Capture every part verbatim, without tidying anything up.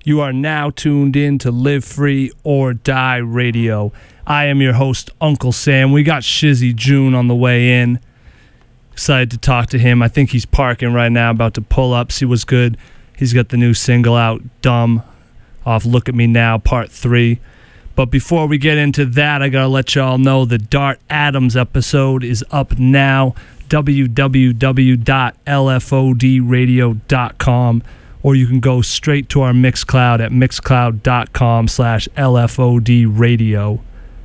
You are now tuned in to Live Free or Die Radio. I am your host, Uncle Sam. We got Shizzy June on the way in. Excited to talk to him. I think he's parking right now, about to pull up, see what's good. He's got the new single out, Dumb, off Look At Me Now, Part three. But before we get into that, I gotta let y'all know the Dart Adams episode is up now. w w w dot l f o d radio dot com, or you can go straight to our Mixcloud at mixcloud dot com slash l f o d radio.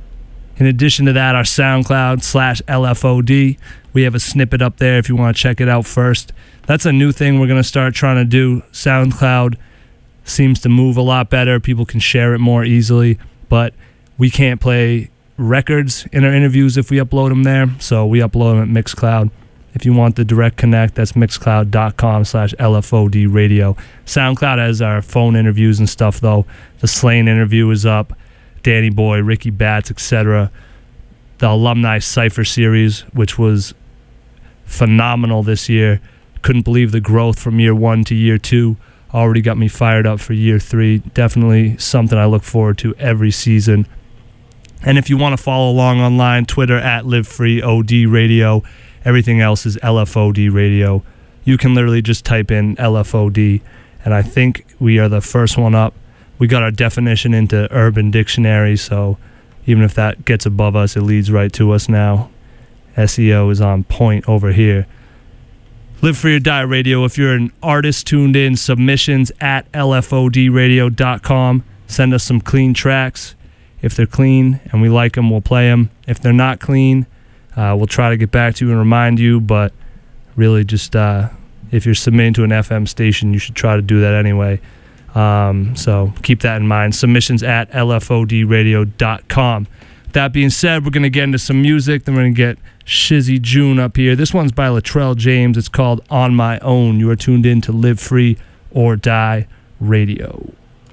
In addition to that, our SoundCloud slash L F O D, we have a snippet up there if you want to check it out first. That's a new thing we're going to start trying to do. SoundCloud seems to move a lot better. People can share it more easily, but we can't play records in our interviews if we upload them there, so we upload them at Mixcloud. If you want the direct connect, that's mixcloud dot com slash L F O D radio. SoundCloud has our phone interviews and stuff, though. The Slain interview is up. Danny Boy, Ricky Batts, et cetera. The Alumni Cypher series, which was phenomenal this year. Couldn't believe the growth from year one to year two. Already got me fired up for year three. Definitely something I look forward to every season. And if you want to follow along online, Twitter at LiveFreeOD Radio. Everything else is L F O D Radio. You can literally just type in L F O D, and I think we are the first one up. We got our definition into Urban Dictionary, so even if that gets above us, it leads right to us now. S E O is on point over here. Live Free or Die Radio. If you're an artist tuned in, submissions at L F O D radio dot com. Send us some clean tracks. If they're clean and we like them, we'll play them. If they're not clean, uh, we'll try to get back to you and remind you, but really just uh, if you're submitting to an F M station, you should try to do that anyway. Um, so keep that in mind. Submissions at L F O D radio dot com. That being said, we're going to get into some music. Then we're going to get Shizzy June up here. This one's by Latrell James. It's called On My Own. You are tuned in to Live Free or Die Radio.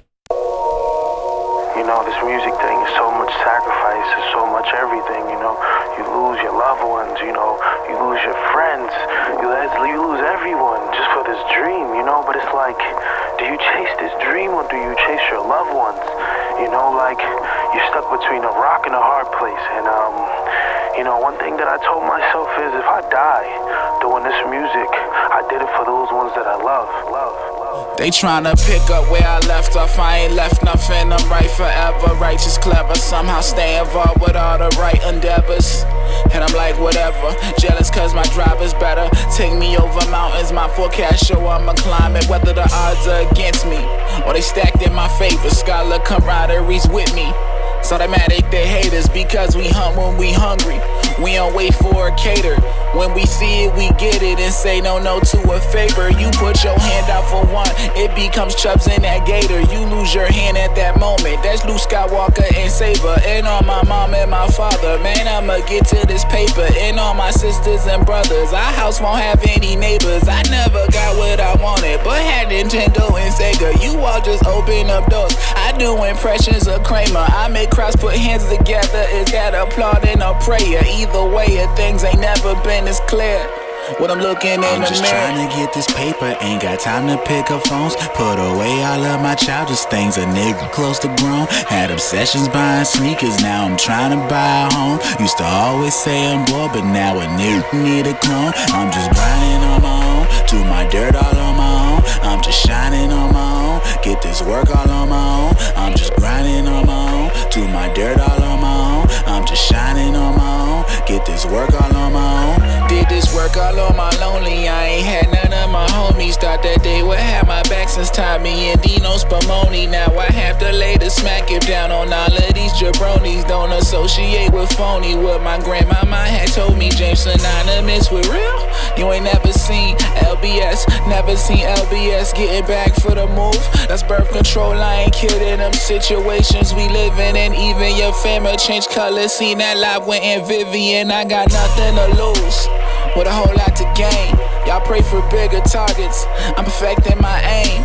You know, this music thing is so much sacrifice, it's so much everything, you know. You lose your loved ones, you know. You lose your friends. You, you lose everyone just for this dream, you know. But it's like, do you chase this dream or do you chase your loved ones? You know, like, you're stuck between a rock and a hard place. And, um, you know, one thing that I told myself is if I die doing this music, I did it for those ones that I love, love, love. They tryna pick up where I left off. I ain't left nothing. I'm right forever, righteous, clever. Somehow stay involved with all the right endeavors. And I'm like, whatever. Jealous cause my drive is better. Take me over mountains. My forecast show I'ma climb it. Whether the odds are against me or they stacked in my favor. Scholar camaraderie's with me. So they mad at they haters because we hunt when we hungry. We don't wait for a cater. When we see it, we get it and say no, no to a favor. You put your hand out for one, it becomes Chubbs in that gator. You lose your hand at that moment. That's Luke Skywalker and Saber. And on my mom and my father, man, I'ma get to this paper. And all my sisters and brothers, our house won't have any neighbors. I never got what I wanted, but had Nintendo and Sega. You all just open up doors. I do impressions of Kramer. I make crowds put hands together. Is that applauding or prayer? Either way, things ain't never been as clear. What I'm looking in I'm the just mirror. trying to get this paper, ain't got time to pick up phones. Put away all of my childish things, a nigga close to grown. Had obsessions buying sneakers, now I'm trying to buy a home. Used to always say I'm bored, but now a nigga need a clone. I'm just grinding on my own, do my dirt all on my own. I'm just shining on my own, get this work all on my own. I'm just grinding on my own, do my dirt all on my own. I'm just shining on my own, get this work all on my own. Did this work all on my lonely. I ain't had none of my homies. Thought that they would have my back since Tommy and Dino Spumoni. Now I have to lay the smack it down on all of these jabronis. Don't associate with phony. What my grandmama had told me. James synonymous with real. You ain't never seen L B S, never seen L B S getting back for the move. That's birth control. I ain't kidding. Them situations we living in. Even your family change colors. Seen that live with Aunt Vivian. I got nothing to lose, with a whole lot to gain. Y'all pray for bigger targets. I'm perfecting my aim. I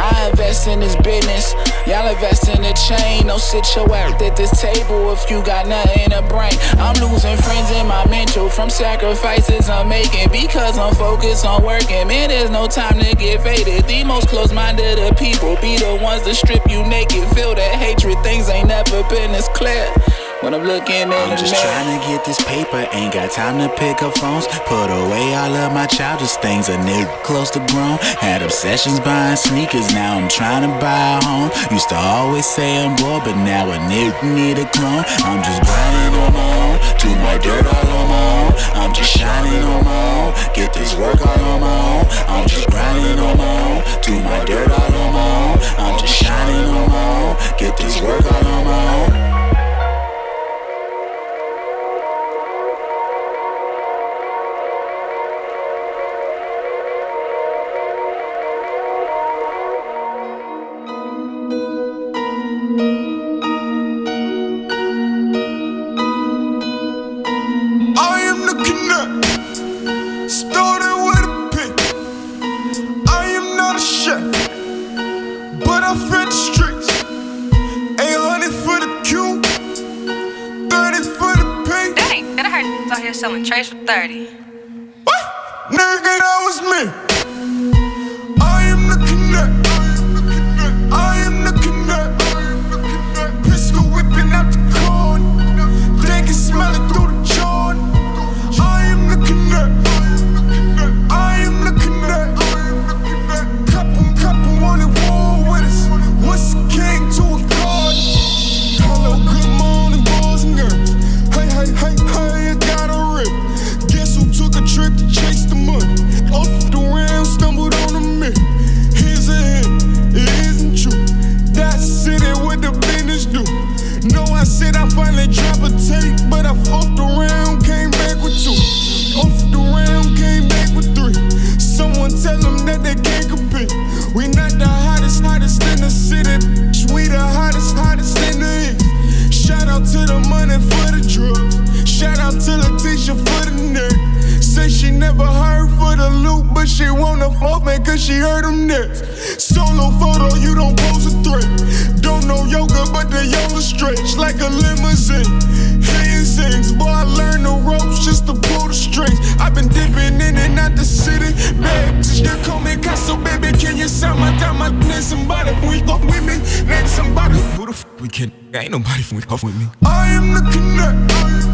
I invest in this business, y'all invest in the chain. Don't sit your ass at this table if you got nothing to bring. I'm losing friends in my mental from sacrifices I'm making because I'm focused on working. Man, there's no time to get faded. The most close-minded of people be the ones that strip you naked. Feel that hatred, things ain't never been as clear. When I'm looking in I'm the just mirror. trying to get this paper, ain't got time to pick up phones. Put away all of my childish things, a nigga close to grown. Had obsessions buying sneakers, now I'm trying to buy a home. Used to always say I'm bored, but now a nigga need a clone. I'm just grinding on my own, do my dirt all on my own. I'm just shining on my own, get this work all on my own. I'm just grinding on my own, do my dirt all on my own. I'm just shining on my own, get this work all on my own. Selling trays for thirty. What? Nigga, that was me. I am the connect. I am the connect. Pistol whipping out the corn. They can smell it through the joint. I am the connect. I am the connect. Couple, couple wanted war with us. What's the king to a god? Hello, good morning, boys and girls. Hey, hey, hey, hey, I got a Guess who took a trip to chase the money? Off the round, stumbled on a myth. Here's a hint, it isn't true. That's city what the business do. No, I said I finally drop a tape, but I fucked around, came back with two. Off the round, came back with three. Someone tell them that they can't compete. We not the hottest, hottest in the city. We the hottest, hottest in the east. Shout out to the money for the drugs. Shout out to Letitia for the neck. Say she never heard for the loot, but she wanna fuck me cause she heard them next. Solo photo, you don't pose a threat. Don't know yoga, but the yoga stretch like a limousine. Hand sings, boy, I learned the ropes just to pull the strings. I've been dipping in and out the city. Babe, just call me Castle, baby. Can you sound my time? I need somebody we off with me. Let somebody. Who the f we can? Ain't nobody we off with me. I am the connect.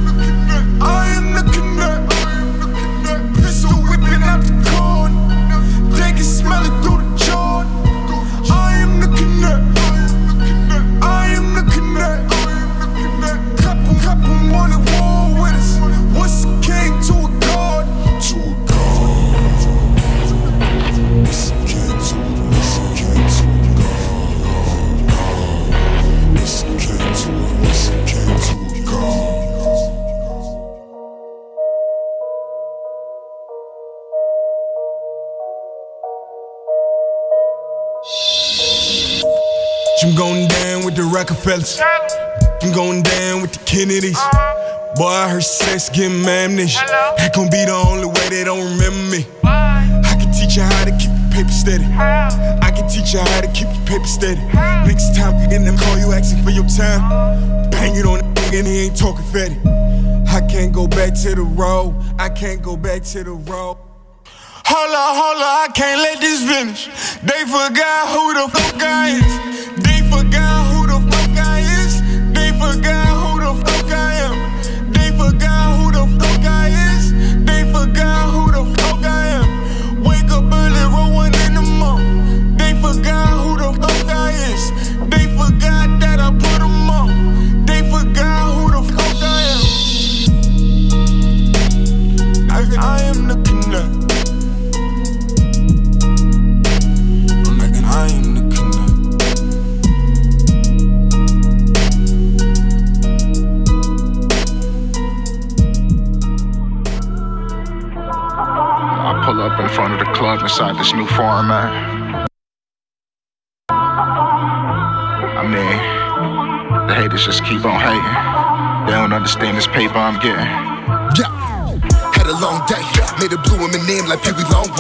I am the connect. Pistol whipping out the corn. They can smell it through the joint. I am the connect. I am the connect. Couple, couple wanted war with us. What's the king to a god? To a god. What's the king to a god? What's the king to a god? What's the king to a god? What's the king to a god? I'm going down with the Rockefellers. I'm going down with the Kennedys. Boy, I heard sex getting my amnesia. That gon' be the only way they don't remember me. I can teach you how to keep your paper steady. I can teach you how to keep your paper steady. Next time in them call you asking for your time, bang it on the nigga and he ain't talking fatty. I can't go back to the road. I can't go back to the road. Hold up, hold up, I can't let this finish. They forgot who the fuck I is. They forgot who the fuck I is. They forgot who the fuck I am. They forgot who the fuck I is. They forgot who the fuck I am. Wake up early, roll one in the morning. They forgot who the fuck I is. They forgot that I put them on. They forgot who the fuck I am. I, I am the connect. I am the connect. I pull up in front of the club inside this new foreign man. I mean, the haters just keep on hating. They don't understand this paper I'm getting. Yeah, had a long day. Made a blue Eminem like Pee Wee Longway.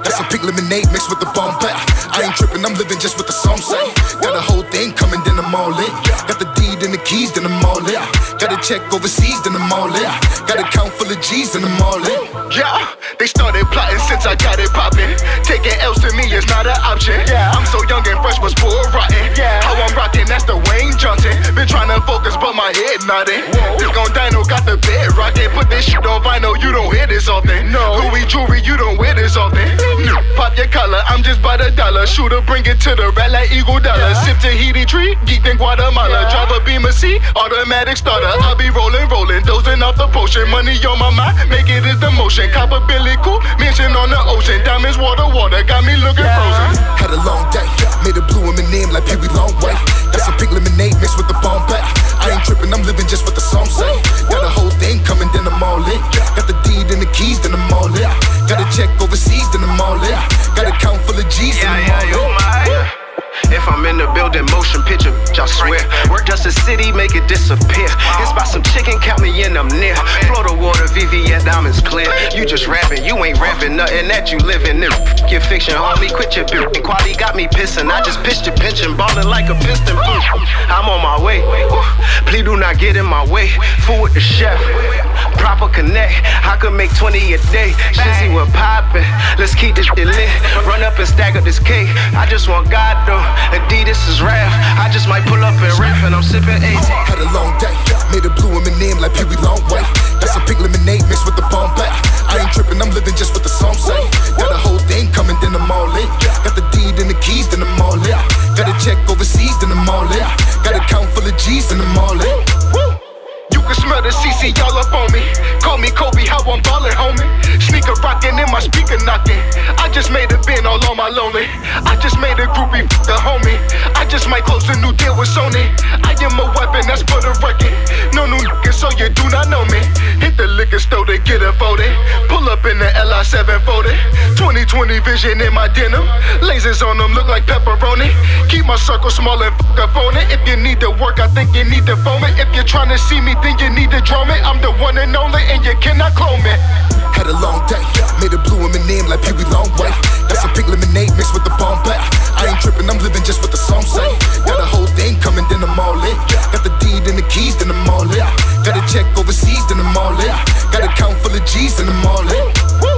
That's some pink lemonade mixed with the bomb back. I ain't tripping, I'm living just what the song say. Got a whole thing coming, then I'm all in. Got the deed and the keys, then I'm all in. Got a check overseas, then I'm all in. Got a count full of G's, then I'm all in. Yeah, they started plotting since I got it poppin'. Taking L's to me is not an option. Yeah, I'm so young and fresh, was full rotten. Yeah, how I'm rockin', that's the Wayne Johnson. Been trying to focus, but my head nodding. This gon' Dino got the bed rockin'. Put this shit on vinyl, you don't hear this often. No, Louis jewelry, you don't wear this often. No. Pop your collar, I'm just by the dollar. Shooter, bring it to the rat like Eagle Dollar. Yeah. Sip Tahiti tree, geek in Guatemala. Yeah. Drive a Beamer C, automatic starter. I'll be rolling, rolling, dozing off the potion. Money on my mind, make it is the motion. Copper Billy cool, mansion on the ocean. Diamonds, water, water, got me looking yeah. frozen. Had a long day, made a blue in my name like Pee Wee Longway. That's some pink lemonade mixed with the bomb back. I ain't tripping, I'm living just what the song say. Got a whole thing coming, then I'm all in. Got the deed and the keys, then I'm all in. Got a check overseas, then I'm all in. Got a count full of G's, then I'm all in. If I'm in the building, motion picture, I swear. Work just a city, make it disappear. It's about some chicken, count me in, I'm near. Florida water, V V S, diamonds clear. You just rapping, you ain't rapping nothing that you living in. Get fiction, homie, quit your bitch. Quality got me pissing, I just pitched your pension, ballin' like a piston. I'm on my way, please do not get in my way. Food with the chef, proper connect. I could make twenty a day. Shizzy, we're poppin', let's keep this shit lit. Run up and stack up this cake. I just want God though. Adidas is rap. I just might pull up and riff and I'm sipping eighteen. Had a long day, made a blue in my name like Pee Wee Longway. That's some pink lemonade mixed with the bomb back. I ain't tripping, I'm living just what the song say. Got a whole thing coming, then I'm all in. Got the deed and the keys, then I'm all in. Got a check overseas, then I'm all in. Got a count full of G's, then I'm all in. Woo! You can smell the C C all up on me. Call me Kobe, how I'm ballin', homie. Sneaker rockin' and my speaker knockin'. I just made a bin all on my lonely. I just made a groupie, f*** the homie. I just might close a new deal with Sony. I am a weapon, that's for the record. No new niggas, so you do not know me. Hit the liquor store to get a forty. Pull up in the L I seven forty. twenty twenty vision in my denim. Lasers on them look like pepperoni. Keep my circle small and f*** up on it. If you need to work, I think you need to phone it. If you're trying to see me, then you need to draw me. I'm the one and only, and you cannot clone me. Had a long day, made a blue in my name like Pee Wee Longway. That's some pink lemonade mixed with the bomb back. I ain't tripping, I'm living just what the song say. Got a whole thing coming, then I'm all in. Got the deed and the keys, then I'm all in. Got a check overseas, then I'm all in. Got a count full of G's, then I'm all in. Woo!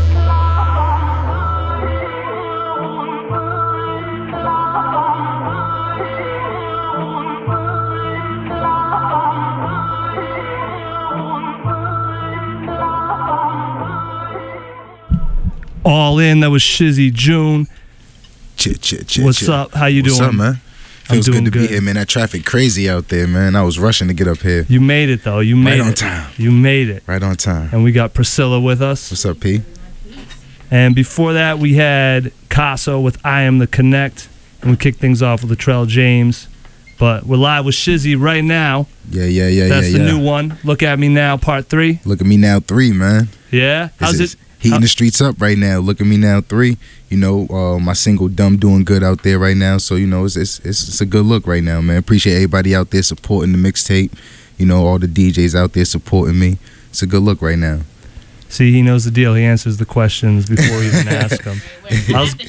All in, that was Shizzy June. Chit, chit, chit, What's chit. up? How you What's doing? up, man? Feels I'm doing good to good. be here, man. That traffic crazy out there, man. I was rushing to get up here. You made it though. You made Right on it. time. You made it. Right on time. And we got Priscilla with us. What's up, P? And before that, we had Casso with I Am the Connect. And we kicked things off with Latrell James. But we're live with Shizzy right now. Yeah, yeah, yeah, That's yeah, the yeah. new one. Look at Me Now, part three. Look at Me Now three, man. Yeah? How's This is it? Heating how- the streets up right now. Look at Me Now three. You know, uh, my single Dumb doing good out there right now. So, you know, it's, it's it's it's a good look right now, man. Appreciate everybody out there supporting the mixtape. You know, all the D Js out there supporting me. It's a good look right now. See, he knows the deal. He answers the questions before you even ask them. I was-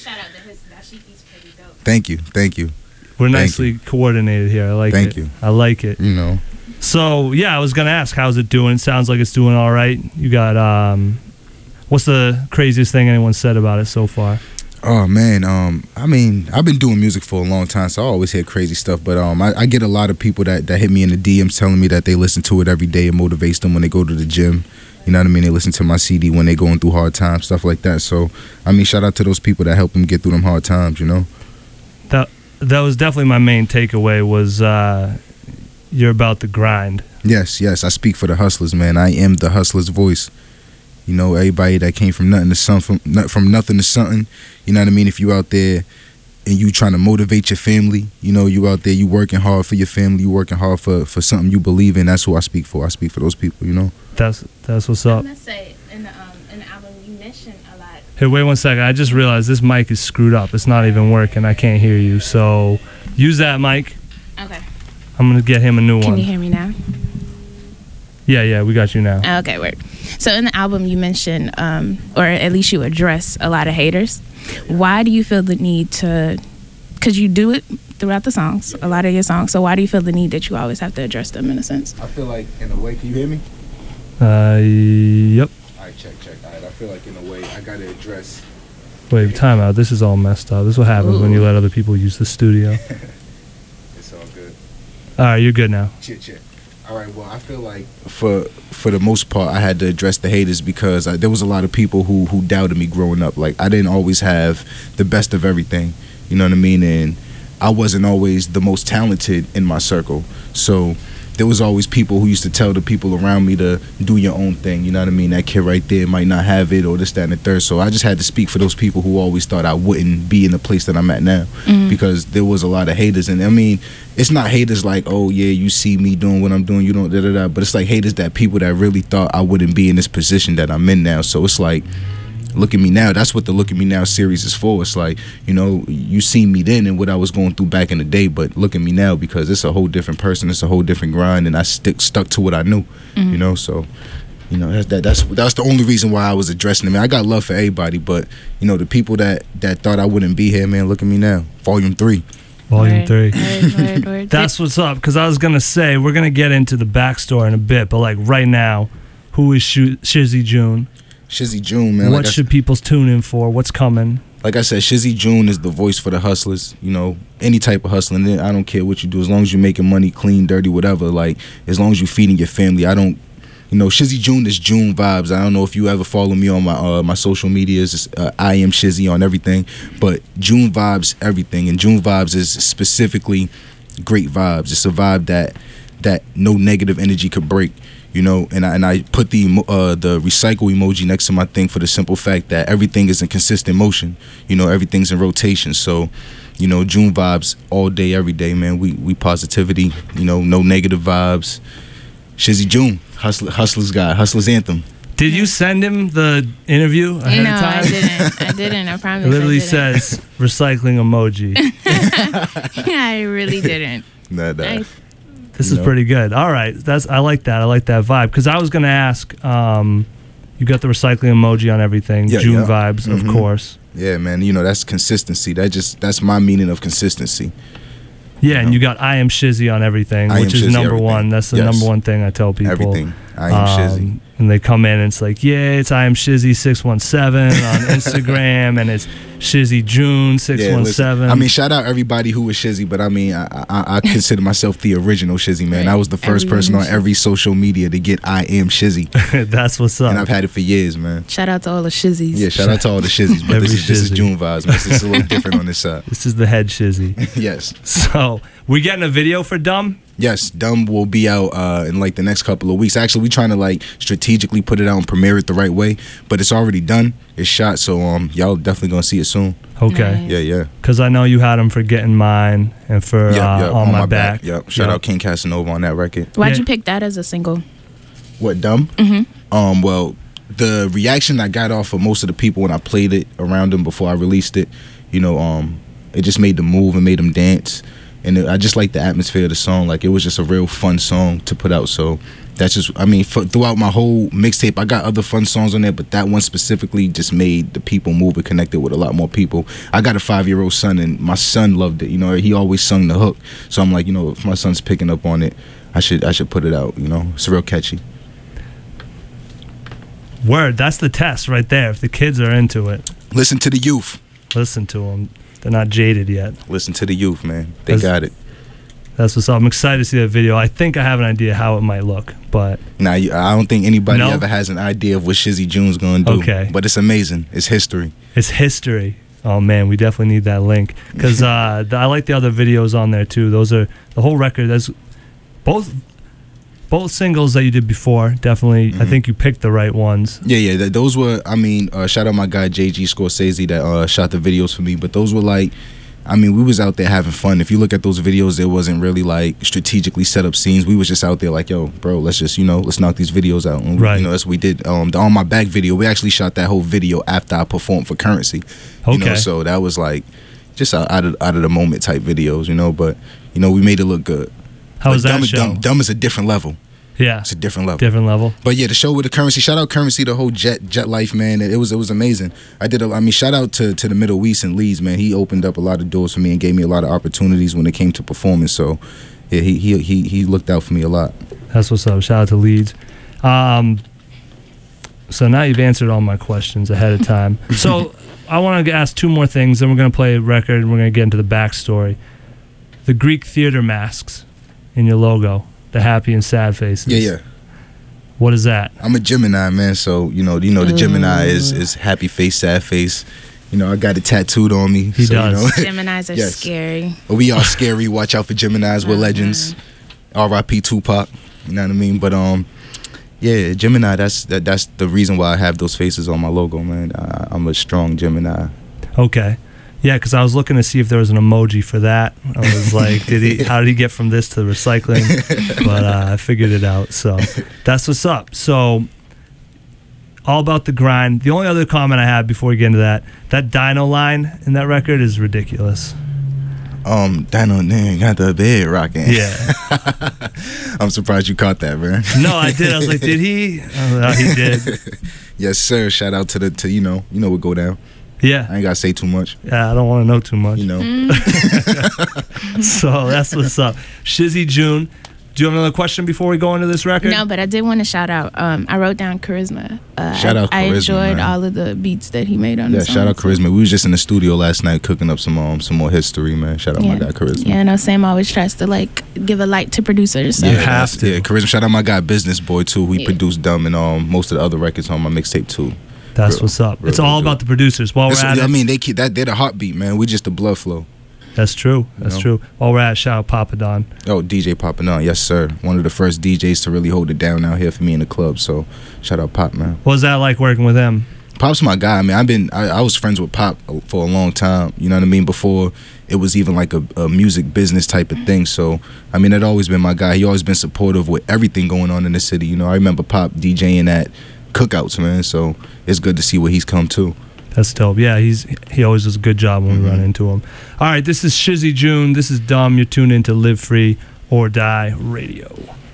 Thank you. Thank you. We're Thank nicely coordinated here. I like Thank it. you. I like it. You know. So, yeah, I was going to ask, how's it doing? It sounds like it's doing all right. You got, um, what's the craziest thing anyone said about it so far? Oh man, um, I mean, I've been doing music for a long time, so I always hear crazy stuff. But um, I, I get a lot of people that, that hit me in the D Ms telling me that they listen to it every day. It motivates them when they go to the gym. You know what I mean? They listen to my C D when they going through hard times, stuff like that. So, I mean, shout out to those people that help them get through them hard times. You know. That that was definitely my main takeaway. Was uh, you're about the grind. Yes, yes. I speak for the hustlers, man. I am the hustler's voice. You know, everybody that came from nothing to something, from, from nothing to something. You know what I mean? If you out there and you trying to motivate your family, you know, you out there, you working hard for your family, you working hard for, for something you believe in. That's who I speak for. I speak for those people. You know. That's that's what's up. I'm gonna say in the um in the album you mentioned a lot. Hey, wait one second. I just realized this mic is screwed up. It's not even working. I can't hear you. So use that mic. Okay. I'm gonna get him a new Can one. you hear me now? Yeah, yeah, we got you now. Okay, word. So in the album, you mentioned, um, or at least you address a lot of haters. Why do you feel the need to? Because you do it throughout the songs, a lot of your songs. So why do you feel the need that you always have to address them in a sense? I feel like in a way, can you hear me? Uh, yep. All right, check, check. All right, I feel like in a way, I gotta address. Wait, time out. This is all messed up. This is what happens Ooh. when you let other people use the studio. It's all good. All right, you're good now. Chit chat. All right. Well, I feel like for for the most part, I had to address the haters because I, there was a lot of people who who doubted me growing up. Like I didn't always have the best of everything. You know what I mean? And I wasn't always the most talented in my circle. So there was always people who used to tell the people around me to do your own thing. You know what I mean? That kid right there might not have it or this, that, and the third. So I just had to speak for those people who always thought I wouldn't be in the place that I'm at now Mhm. because there was a lot of haters. And I mean, it's not haters like, oh, yeah, you see me doing what I'm doing, you don't, da, da, da. But it's like haters that people that really thought I wouldn't be in this position that I'm in now. So it's like, look at me now. That's what the Look at Me Now series is for. It's like, you know, you seen me then and what I was going through back in the day, but look at me now because it's a whole different person. It's a whole different grind, and I stick stuck to what I knew. Mhm. You know, so you know that's that, that's that's the only reason why I was addressing them. I got love for everybody, but you know the people that that thought I wouldn't be here, man. Look at me now. Volume three. Volume Word, three. word, word, word. That's what's up. Because I was gonna say we're gonna get into the backstory in a bit, but like right now, who is Sh- Shizzy June? Shizzy June, man. What like should I, people tune in for? What's coming? like I said, Shizzy June is the voice for the hustlers. You know, any type of hustling. I don't care what you do, as long as you're making money, clean, dirty, whatever. Like as long as you're feeding your family. I don't. You know, Shizzy June is June vibes. I don't know if you ever follow me on my uh, my social medias. It's, uh, I am Shizzy on everything, but June vibes everything, and June vibes is specifically great vibes. It's a vibe that that no negative energy could break. You know, and I, and I put the emo- uh, the recycle emoji next to my thing for the simple fact that everything is in consistent motion. You know, everything's in rotation. So, you know, June vibes all day, every day, man. We we positivity. You know, no negative vibes. Shizzy June, hustler, hustler's guy, hustler's anthem. Did you send him the interview ahead No, of time? I didn't. I didn't. I promise. It literally I didn't. says recycling emoji. I really didn't. Nah, nah. Nice. This You is know? pretty good. All right, that's I like that. I like that vibe because I was gonna ask. Um, you got the recycling emoji on everything. Yeah, June yeah. vibes, of Mhm. course. Yeah, man. You know, that's consistency. That just that's my meaning of consistency. Yeah, and you got I am Shizzy on everything, I which am is Shizzy number everything. one. That's the Yes. number one thing I tell people. Everything. I am Shizzy. Um, and they come in and it's like, yeah, it's I am Shizzy six one seven on Instagram, and it's Shizzy June six one seven. I mean, shout out everybody who was Shizzy, but I mean, I, I, I consider myself the original Shizzy, man. Right. I was the first Everyone person on was every social media to get I am Shizzy, that's what's up. and I've had it for years, man. Shout out to all the shizzies. Yeah, shout out to all the Shizzies, but Every this is, this is Shizzy. June vibes, man. This is a little different on this side. This is the head Shizzy. Yes. So we getting a video for Dumb? Yes, Dumb will be out uh, in like the next couple of weeks. Actually, we trying to like strategically put it out and premiere it the right way, but it's already done. It's shot, so um, y'all definitely gonna see it soon. Okay. Nice. Yeah, yeah. Because I know you had him for Getting Mine and for Yep, uh, yep, On, My, Back. Yep. Shout Yep. out King Casanova on that record. Why'd Yeah. you pick that as a single? What, Dumb? Mm-hmm. Um, well, the reaction I got off of most of the people when I played it around them before I released it, you know, um, it just made them move and made them dance. And it, I just like the atmosphere of the song. Like, it was just a real fun song to put out. So that's just, I mean, for, throughout my whole mixtape, I got other fun songs on there, but that one specifically just made the people move and connected with a lot more people. I got a five-year-old son, and my son loved it. You know, he always sung the hook. So I'm like, you know, if my son's picking up on it, I should I should put it out. You know, it's real catchy. Word, that's the test right there. If the kids are into it, Listen to the youth. listen to them. They're not jaded yet. Listen to the youth, man. They That's- got it. That's what's up. I'm excited to see that video. I think I have an idea how it might look, but Now, you- I don't think anybody No? ever has an idea of what Shizzy June's gonna do. Okay. But it's amazing. It's history. it's history. Oh man, we definitely need that link because uh, th- I like the other videos on there too. Those are the whole record. That's both both singles that you did before. Definitely, I Mhm. think you picked the right ones. Yeah, yeah. Th- those were, I mean, uh, shout out my guy J G Scorsese that uh, shot the videos for me. But those were like, I mean, we was out there having fun. If you look at those videos, there wasn't really like strategically set up scenes. We was just out there like, yo, bro, let's just, you know, let's knock these videos out. And we, Right. You know, that's what we did. Um, the On My Back video, we actually shot that whole video after I performed for Currency. You know, Okay. so that was like just out out of, out of the moment type videos, you know. But, you know, we made it look good. How But was that dumb, show? Dumb, dumb is a different level. Yeah, it's a different level. Different level. But yeah, the show with the Currency. Shout out Currency, the whole Jet Jet Life, man. It was it was amazing. I did. A, I mean, shout out to to the Middle East and Leeds, man. He opened up a lot of doors for me and gave me a lot of opportunities when it came to performance. So yeah, he he he he looked out for me a lot. That's what's up. Shout out to Leeds. Um, so now you've answered all my questions ahead of time. So I want to ask two more things, then we're going to play a record and we're going to get into the backstory. The Greek theater masks in your logo, the happy and sad faces. Yeah, yeah. What is that? I'm a Gemini, man. So you know, you know, the Gemini is is happy face, sad face. You know, I got it tattooed on me. He so, does. You know, Geminis are yes. scary. We are scary. Watch out for Geminis. We're Mm-hmm. legends. R I P Tupac. You know what I mean? But um, yeah, Gemini. That's that, that's the reason why I have those faces on my logo, man. I, I'm a strong Gemini. Okay. Yeah, because I was looking to see if there was an emoji for that. I was like, did he? How did he get from this to recycling? But uh, I figured it out. So that's what's up. So all about the grind. The only other comment I have before we get into that, that Dino line in that record is ridiculous. Um, Dino nigga got the bed rocking. Yeah. I'm surprised you caught that, man. No, I did. I was like, did he? Oh, he did. Yes, sir. Shout out to the to you know you know what go down. Yeah. I ain't gotta say too much. Yeah, I don't want to know too much. You know. Mm. So that's what's up. Shizzy June. Do you have another question before we go into this record? No, but I did want to shout out. Um, I wrote down Charisma. Uh, Shout out I, I Charisma, enjoyed man. all of the beats that he made on Yeah, the song. shout out Charisma. We was just in the studio last night cooking up some um some more history, man. Shout out Yeah. my guy Charisma. Yeah, I know Sam always tries to like give a light to producers. So. Yeah, You have that's- to. Yeah, Charisma. Shout out my guy Business Boy too. We Yeah. produced Dumb and um most of the other records on my mixtape too. That's Real- what's up. real, It's all real about the producers. While we're It's- at I it, mean, they keep that they're the heartbeat, man. We just the blood flow. that's true. That's know? true. While we're at it, shout out Papa Don. Oh, D J popping on, yes sir. One of the first D Js to really hold it down out here for me in the club. So shout out Pop, man. What was that like working with him? Pop's my guy. I mean, I've been I, I was friends with Pop for a long time. You know what I mean? Before it was even like a, a music business type of thing. So I mean, it always been my guy. He always been supportive with everything going on in the city. You know, I remember Pop DJing at cookouts, man. So it's good to see where he's come to. That's dope. Yeah, he's he always does a good job when we run into him. All right, this is Shizzy June. This is Dumb. You're tuned into Live Free or Die Radio.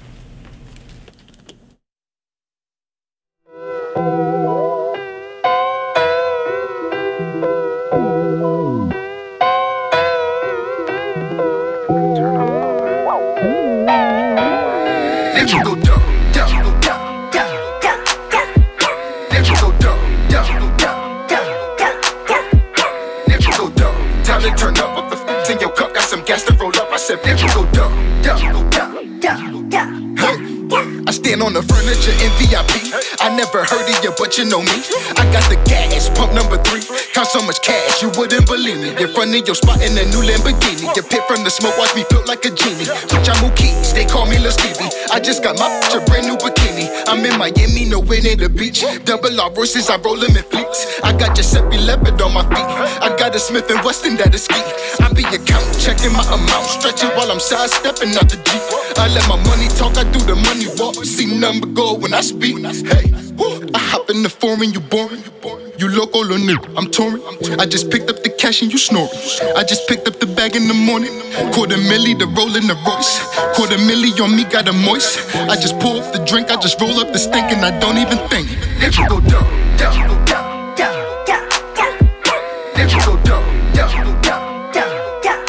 Let you go dumb, dumb, go dumb, dumb, dumb, dumb. Let you go dumb, dumb, dumb, dumb, dumb, dumb. Let you go dumb. Time to turn up up the f***s in your cup. Got some gas to roll up. I said, let you go dumb, dumb, go dumb, dumb, dumb. Hey. I stand on the furniture in V I P. I never heard of you, but you know me. I got the gas, pump number three. Count so much cash, you wouldn't believe me. In front of your spot in a new Lamborghini. You pit from the smoke, watch me float like a genie. Bitch, I'm Keys, they call me Lil Stevie. I just got my bitch a brand new bikini. I'm in Miami, no way near the beach. Double R Royces, I roll them in fleets. I got Giuseppe Leopard on my feet. I got a Smith and Wesson that is ski. I be account checking my amount, stretching while I'm sidestepping out the Jeep. I let my money talk, I do the money walk. See number go when I speak. Hey, woo. I hop in the foreign, you boring. You local or new, I'm touring. I just picked up the cash and you snoring. I just picked up the bag in the morning. Quarter milli to roll in the Royce. Quarter milli on me, got a moist. I just pour up the drink, I just roll up the stink and I don't even think. Let you go dumb, dumb, go dumb, dumb, dumb, dumb. Let you go dumb, dumb, go dumb, dumb, dumb,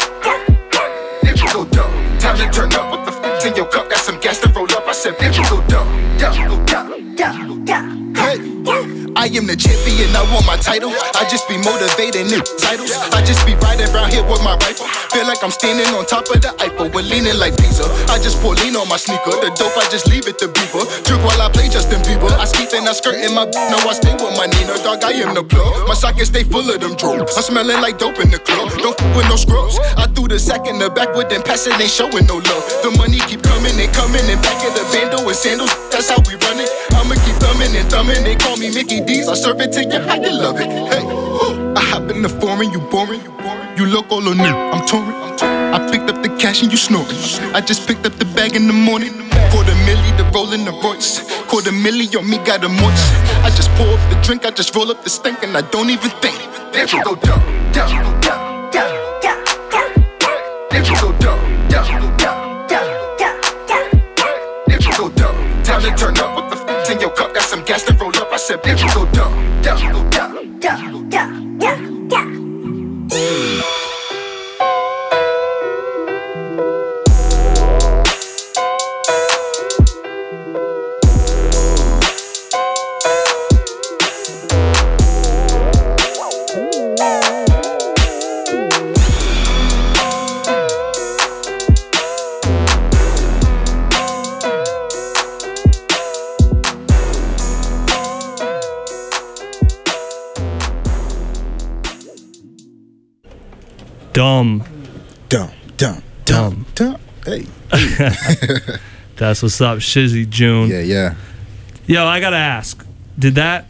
dumb. Let you go dumb. Time to turn up with the f***s in your cup. Got some gas to roll up. I said, let you go dumb, dumb, go dumb, dumb, dumb. Hey. I am the champion, I want my title. I just be motivating new titles. I just be riding around here with my rifle. Feel like I'm standing on top of the Eiffel. We're leaning like Pizza. I just pour lean on my sneaker. The dope, I just leave it to Bieber. Drink while I play Justin Bieber. I skeet and I skirt in my no, I stay with my Nina. Dog, I am the plug. My sockets stay full of them drugs. I'm smelling like dope in the club. Don't f with no scrubs. I threw the sack in the back with them pass it, ain't showing no love. The money keep coming and coming and back in the bando and sandals. That's how we run it. I'ma keep thumbing and thumbing. They call me Mickey D's. I serve it to you how you love it. Hey, woo. I hop in the foreign, you boring. You local or new, I'm touring. I picked up the cash and you snoring. I just picked up the bag in the morning. Quarter milli to roll in the Royce. Quarter milli on me, got a moist. I just pour up the drink, I just roll up the stink and I don't even think. Let you go dumb, dumb, go dumb, dumb, dumb, dumb. Let you go dumb, dumb, go dumb, dumb, dumb, dumb. Let you go dumb. finally turn up with the f*** in your cup. Got some gas to roll up. I said, bitch, you go dumb, dumb, go dumb, dumb, dumb, dumb, dumb. Dumb. Dumb, dumb, Dumb. dumb. Hey. That's what's up, Shizzy June. Yeah, yeah. Yo, I gotta ask, did that,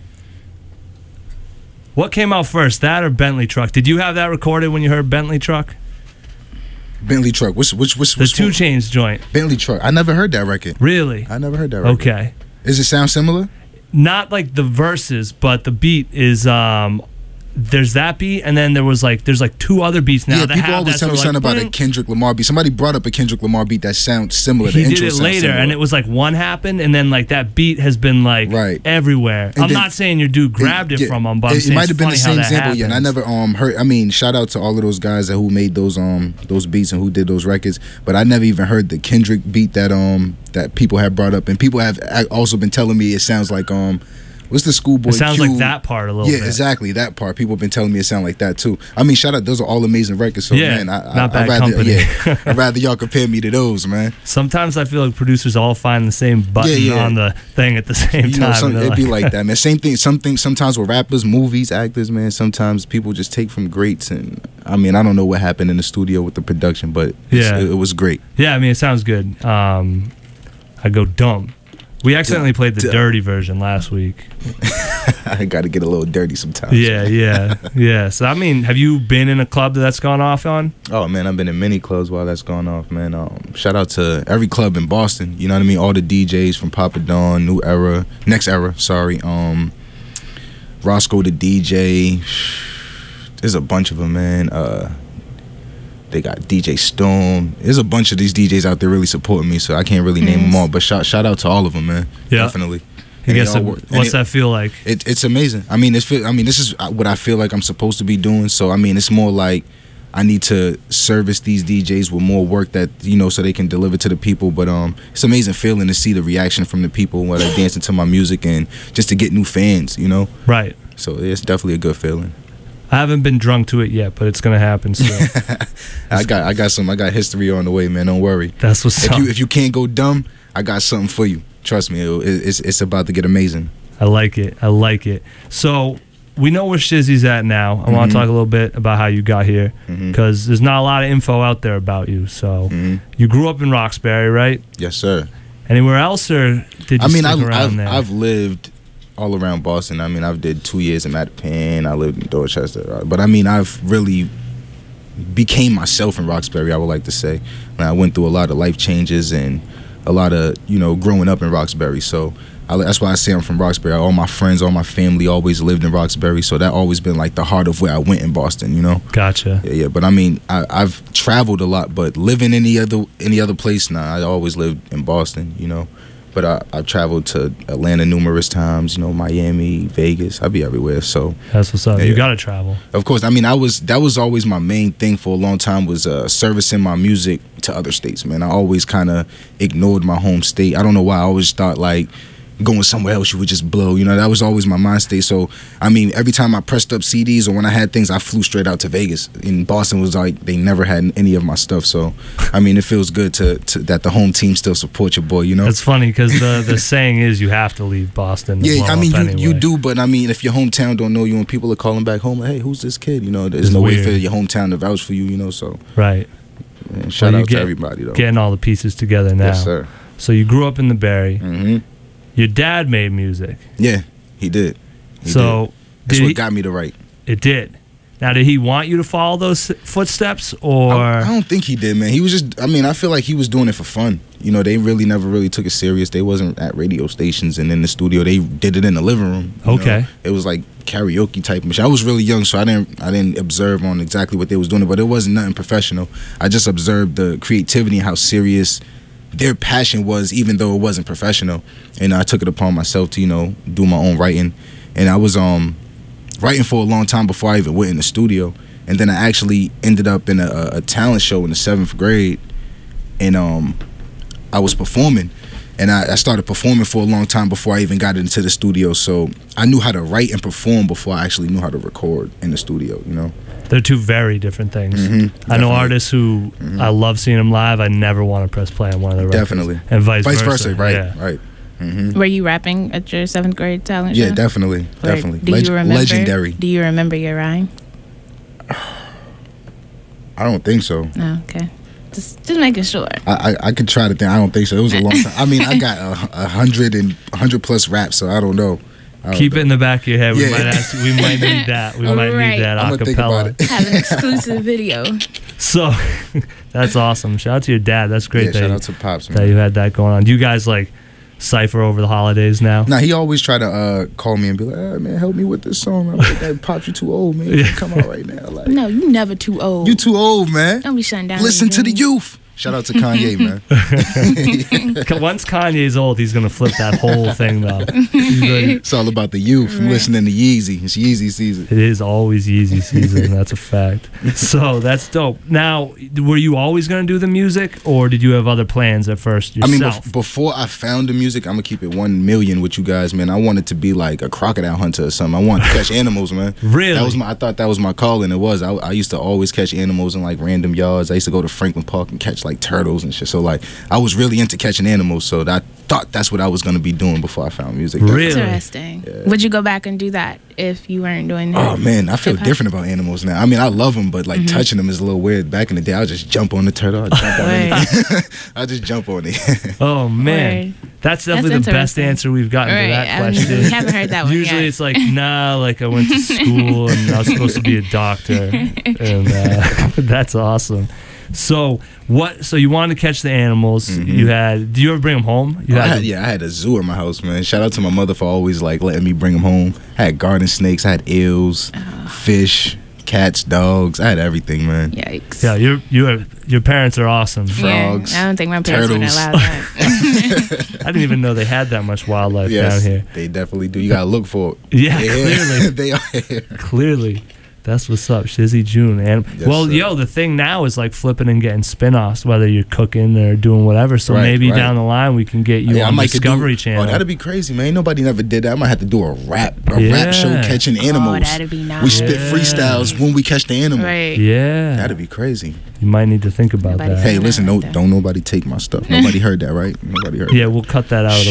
what came out first, that or Bentley Truck? Did you have that recorded when you heard Bentley Truck? Bentley Truck. Which, which, which, The which Two one? Chainz joint. Bentley Truck. I never heard that record. Really? I never heard that record. Okay. Does it sound similar? Not like the verses, but the beat is, um, there's that beat, and then there was like, there's like two other beats now Yeah, that people have always that tell me sort of something like, about a Kendrick Lamar beat. Somebody brought up a Kendrick Lamar beat that sounds similar. He the did intro it sounds later, similar. and it was like one happened, and then like that beat has been like Right. everywhere. And I'm then- not saying your dude grabbed it, yeah, from him, but I'm it, saying might it's have been funny the how same that sample. Yeah, and I happens. never um heard. I mean, shout out to all of those guys that who made those um those beats and who did those records. But I never even heard the Kendrick beat that um that people have brought up, and people have also been telling me it sounds like um. What's the Schoolboy It sounds Q? like that part a little Yeah, bit. exactly that part. People have been telling me it sound like that too. I mean, shout out, those are all amazing records. So Yeah, man, I, not I, bad I'd rather, company. Yeah, I'd rather y'all compare me to those, man. Sometimes I feel like producers all find the same button Yeah, yeah. on the thing at the same You time. know, some, and they're it'd be like- like that, man. Same thing. Something. Sometimes with rappers, movies, actors, man. Sometimes people just take from greats, and I mean, I don't know what happened in the studio with the production, but it's- Yeah. it, it was great. Yeah, I mean, it sounds good. Um, I go dumb. We accidentally played the Dumb. dirty version last week. I got to get a little dirty sometimes. Yeah, yeah, yeah. So, I mean, have you been in a club that that's gone off on? Oh man, I've been in many clubs while that's gone off, man. Um, shout out to every club in Boston. You know what I mean? All the D Js from Papa Dawn, New Era, Next Era. Sorry, um, Roscoe the D J. There's a bunch of them, man. Uh, they got D J Storm. There's a bunch of these D Js out there really supporting me, so I can't really name them all. But shout shout out to all of them, man. Yeah. Definitely. I And they guess all it- work- and what's it- that feel like? It, it's amazing. I mean, it's feel, I mean, this is what I feel like I'm supposed to be doing. So I mean, it's more like I need to service these D Js with more work that you know, so they can deliver to the people. But um, it's an amazing feeling to see the reaction from the people while they're dancing to my music, and just to get new fans. You know, Right. so it's definitely a good feeling. I haven't been drunk to it yet, but it's gonna happen soon. I got I got some I got history on the way, man. Don't worry. That's what's If up. you if you can't go dumb, I got something for you. Trust me, it, it's it's about to get amazing. I like it. I like it. So we know where Shizzy's at now. I want Mhm. to talk a little bit about how you got here, Mhm. because there's not a lot of info out there about you. So Mhm. you grew up in Roxbury, right? Yes, sir. Anywhere else, or did you I mean, stick I've around I've, there? I've lived all around Boston. I mean, I've did two years in Mattapan. I lived in Dorchester, but I mean, I've really became myself in Roxbury. I would like to say, and I went through a lot of life changes and a lot of you know growing up in Roxbury. So I, that's why I say I'm from Roxbury. All my friends, all my family, always lived in Roxbury. So that always been like the heart of where I went in Boston. You know. Gotcha. Yeah, yeah. But I mean, I, I've traveled a lot, but living any other any other place, nah. I always lived in Boston. You know. But I, I've traveled to Atlanta numerous times, you know, Miami, Vegas. I'll be everywhere. So That's what's up. Yeah, You yeah. gotta travel. of course, I mean, I was that was always my main thing for a long time was uh, servicing my music to other states. Man, I always kind of ignored my home state. I don't know why. I always thought like going somewhere else you would just blow. You know, that was always my mind state. So I mean, every time I pressed up C Ds or when I had things, I flew straight out to Vegas. In Boston was like they never had any of my stuff. So I mean, it feels good to, to that the home team still support your boy. You know. It's funny because the the saying is you have to leave Boston. to Yeah, blow I mean, up you, you anyway. do, but I mean, if your hometown don't know you and people are calling back home, like, hey, who's this kid? You know, there's It's no weird. way for your hometown to vouch for you, you know, so Right. man, shout Well, you out get- to everybody, though. Getting all the pieces together now. Yes, sir. So you grew up in the Barry. hmm Your dad made music. Yeah, he did. He so did. That's did what he- got me to write. It did. Now, did he want you to follow those footsteps, or I, I don't think he did, man. He was just, I mean, I feel like he was doing it for fun. You know, they really never really took it serious. They wasn't at radio stations and in the studio. They did it in the living room. you Okay. know? It was like karaoke type of shit. I was really young, so I didn't I didn't observe on exactly what they was doing, but it wasn't nothing professional. I just observed the creativity and how serious their passion was, even though it wasn't professional. And I took it upon myself to, you know, do my own writing. And I was um writing for a long time before I even went in the studio. And then I actually ended up in a, a talent show in the seventh grade. And um I was performing. And I, I started performing for a long time before I even got into the studio. So I knew how to write and perform before I actually knew how to record in the studio, you know? They're two very different things. Mm-hmm, I know artists who mm-hmm. I love seeing them live. I never want to press play on one of their records. Definitely. And vice, vice versa. versa. Right, yeah. right. Mm-hmm. Were you rapping at your seventh grade talent yeah, show? Yeah, definitely, or definitely. Do Leg- you remember, legendary. Do you remember your rhyme? I don't think so. No, okay. Just, just making sure. I, I I could try to think. I don't think so. It was a long time. I mean, I got a, a hundred and a hundred plus raps, so I don't know. I don't Keep know. it in the back of your head. We Yeah. might ask, we might need that. We All might right. need that I'm gonna think about acapella. it. Have an exclusive video. So that's awesome. Shout out to your dad. That's great Yeah, that, shout you- out to Pops, that man. you had that going on. Do you guys like cipher over the holidays now? Nah, he always try to uh, call me and be like, ah, man, help me with this song. I'm like, hey, Pops, you too old, man. You can't come out right now. Like, No, you never too old. you too old, man. Don't be shutting down. Listen your to the dreams. youth. Shout out to Kanye, man. Once Kanye's old, he's gonna flip that whole thing though. He's like, It's all about the youth. I'm listening to Yeezy. It's Yeezy season. it is always Yeezy season. That's a fact. So that's dope. Now, were you always gonna do the music, or did you have other plans at first I mean, yourself? bef- before I found the music, I'm gonna keep it one million with you guys, man. I wanted to be like a crocodile hunter or something. I wanted to catch animals, man. Really? That was my. I thought that was my calling. It was. I, I used to always catch animals in like random yards. I used to go to Franklin Park and catch like turtles and shit. So like, I was really into catching animals. So I thought that's what I was gonna be doing before I found music. Really? Interesting. Would you go back and do that if you weren't doing that? Oh man, I feel Hip-hop? different about animals now. I mean, I love them, but like Mm-hmm. touching them is a little weird. Back in the day, I would just jump on the turtle. I'd jump on Word. anything. I just jump on it. Oh man, Word. that's definitely That's the best interesting. answer we've gotten to Right. that I mean, question. we haven't heard that one Usually yet. it's like, nah, like I went to school and I was supposed to be a doctor, and uh, that's awesome. So what? So you wanted to catch the animals. You had. Do you ever bring them home? You Mm-hmm. I had had, yeah, I had a zoo in my house, man. Shout out to my mother for always like letting me bring them home. I had garden snakes, I had eels, fish, cats, dogs. I had everything, man. Yikes. Yeah, your your your parents are awesome. Frogs, Yeah, I don't think my parents would turtles. allow that. I didn't even know they had that much wildlife Yes, down here. they definitely do. You gotta look for it. Yeah, They're clearly. here. They are here. Clearly. That's what's up, Shizzy June. And Yes, well, sir. yo, the thing now is like flipping and getting spin-offs, whether you're cooking or doing whatever. So Right, maybe right. down the line we can get you Yeah, I on might could Discovery do, Channel. Oh, that'd be crazy, man. Nobody never did that. I might have to do a rap, a Yeah. rap show catching animals. Oh, that'd be nice. We spit Yeah. freestyles when we catch the animal. Right. yeah, That'd be crazy. you might need to think about Nobody that. said Hey, listen, that don't right don't nobody take my stuff. Nobody heard that, right? Nobody heard. Yeah, we'll cut that out of the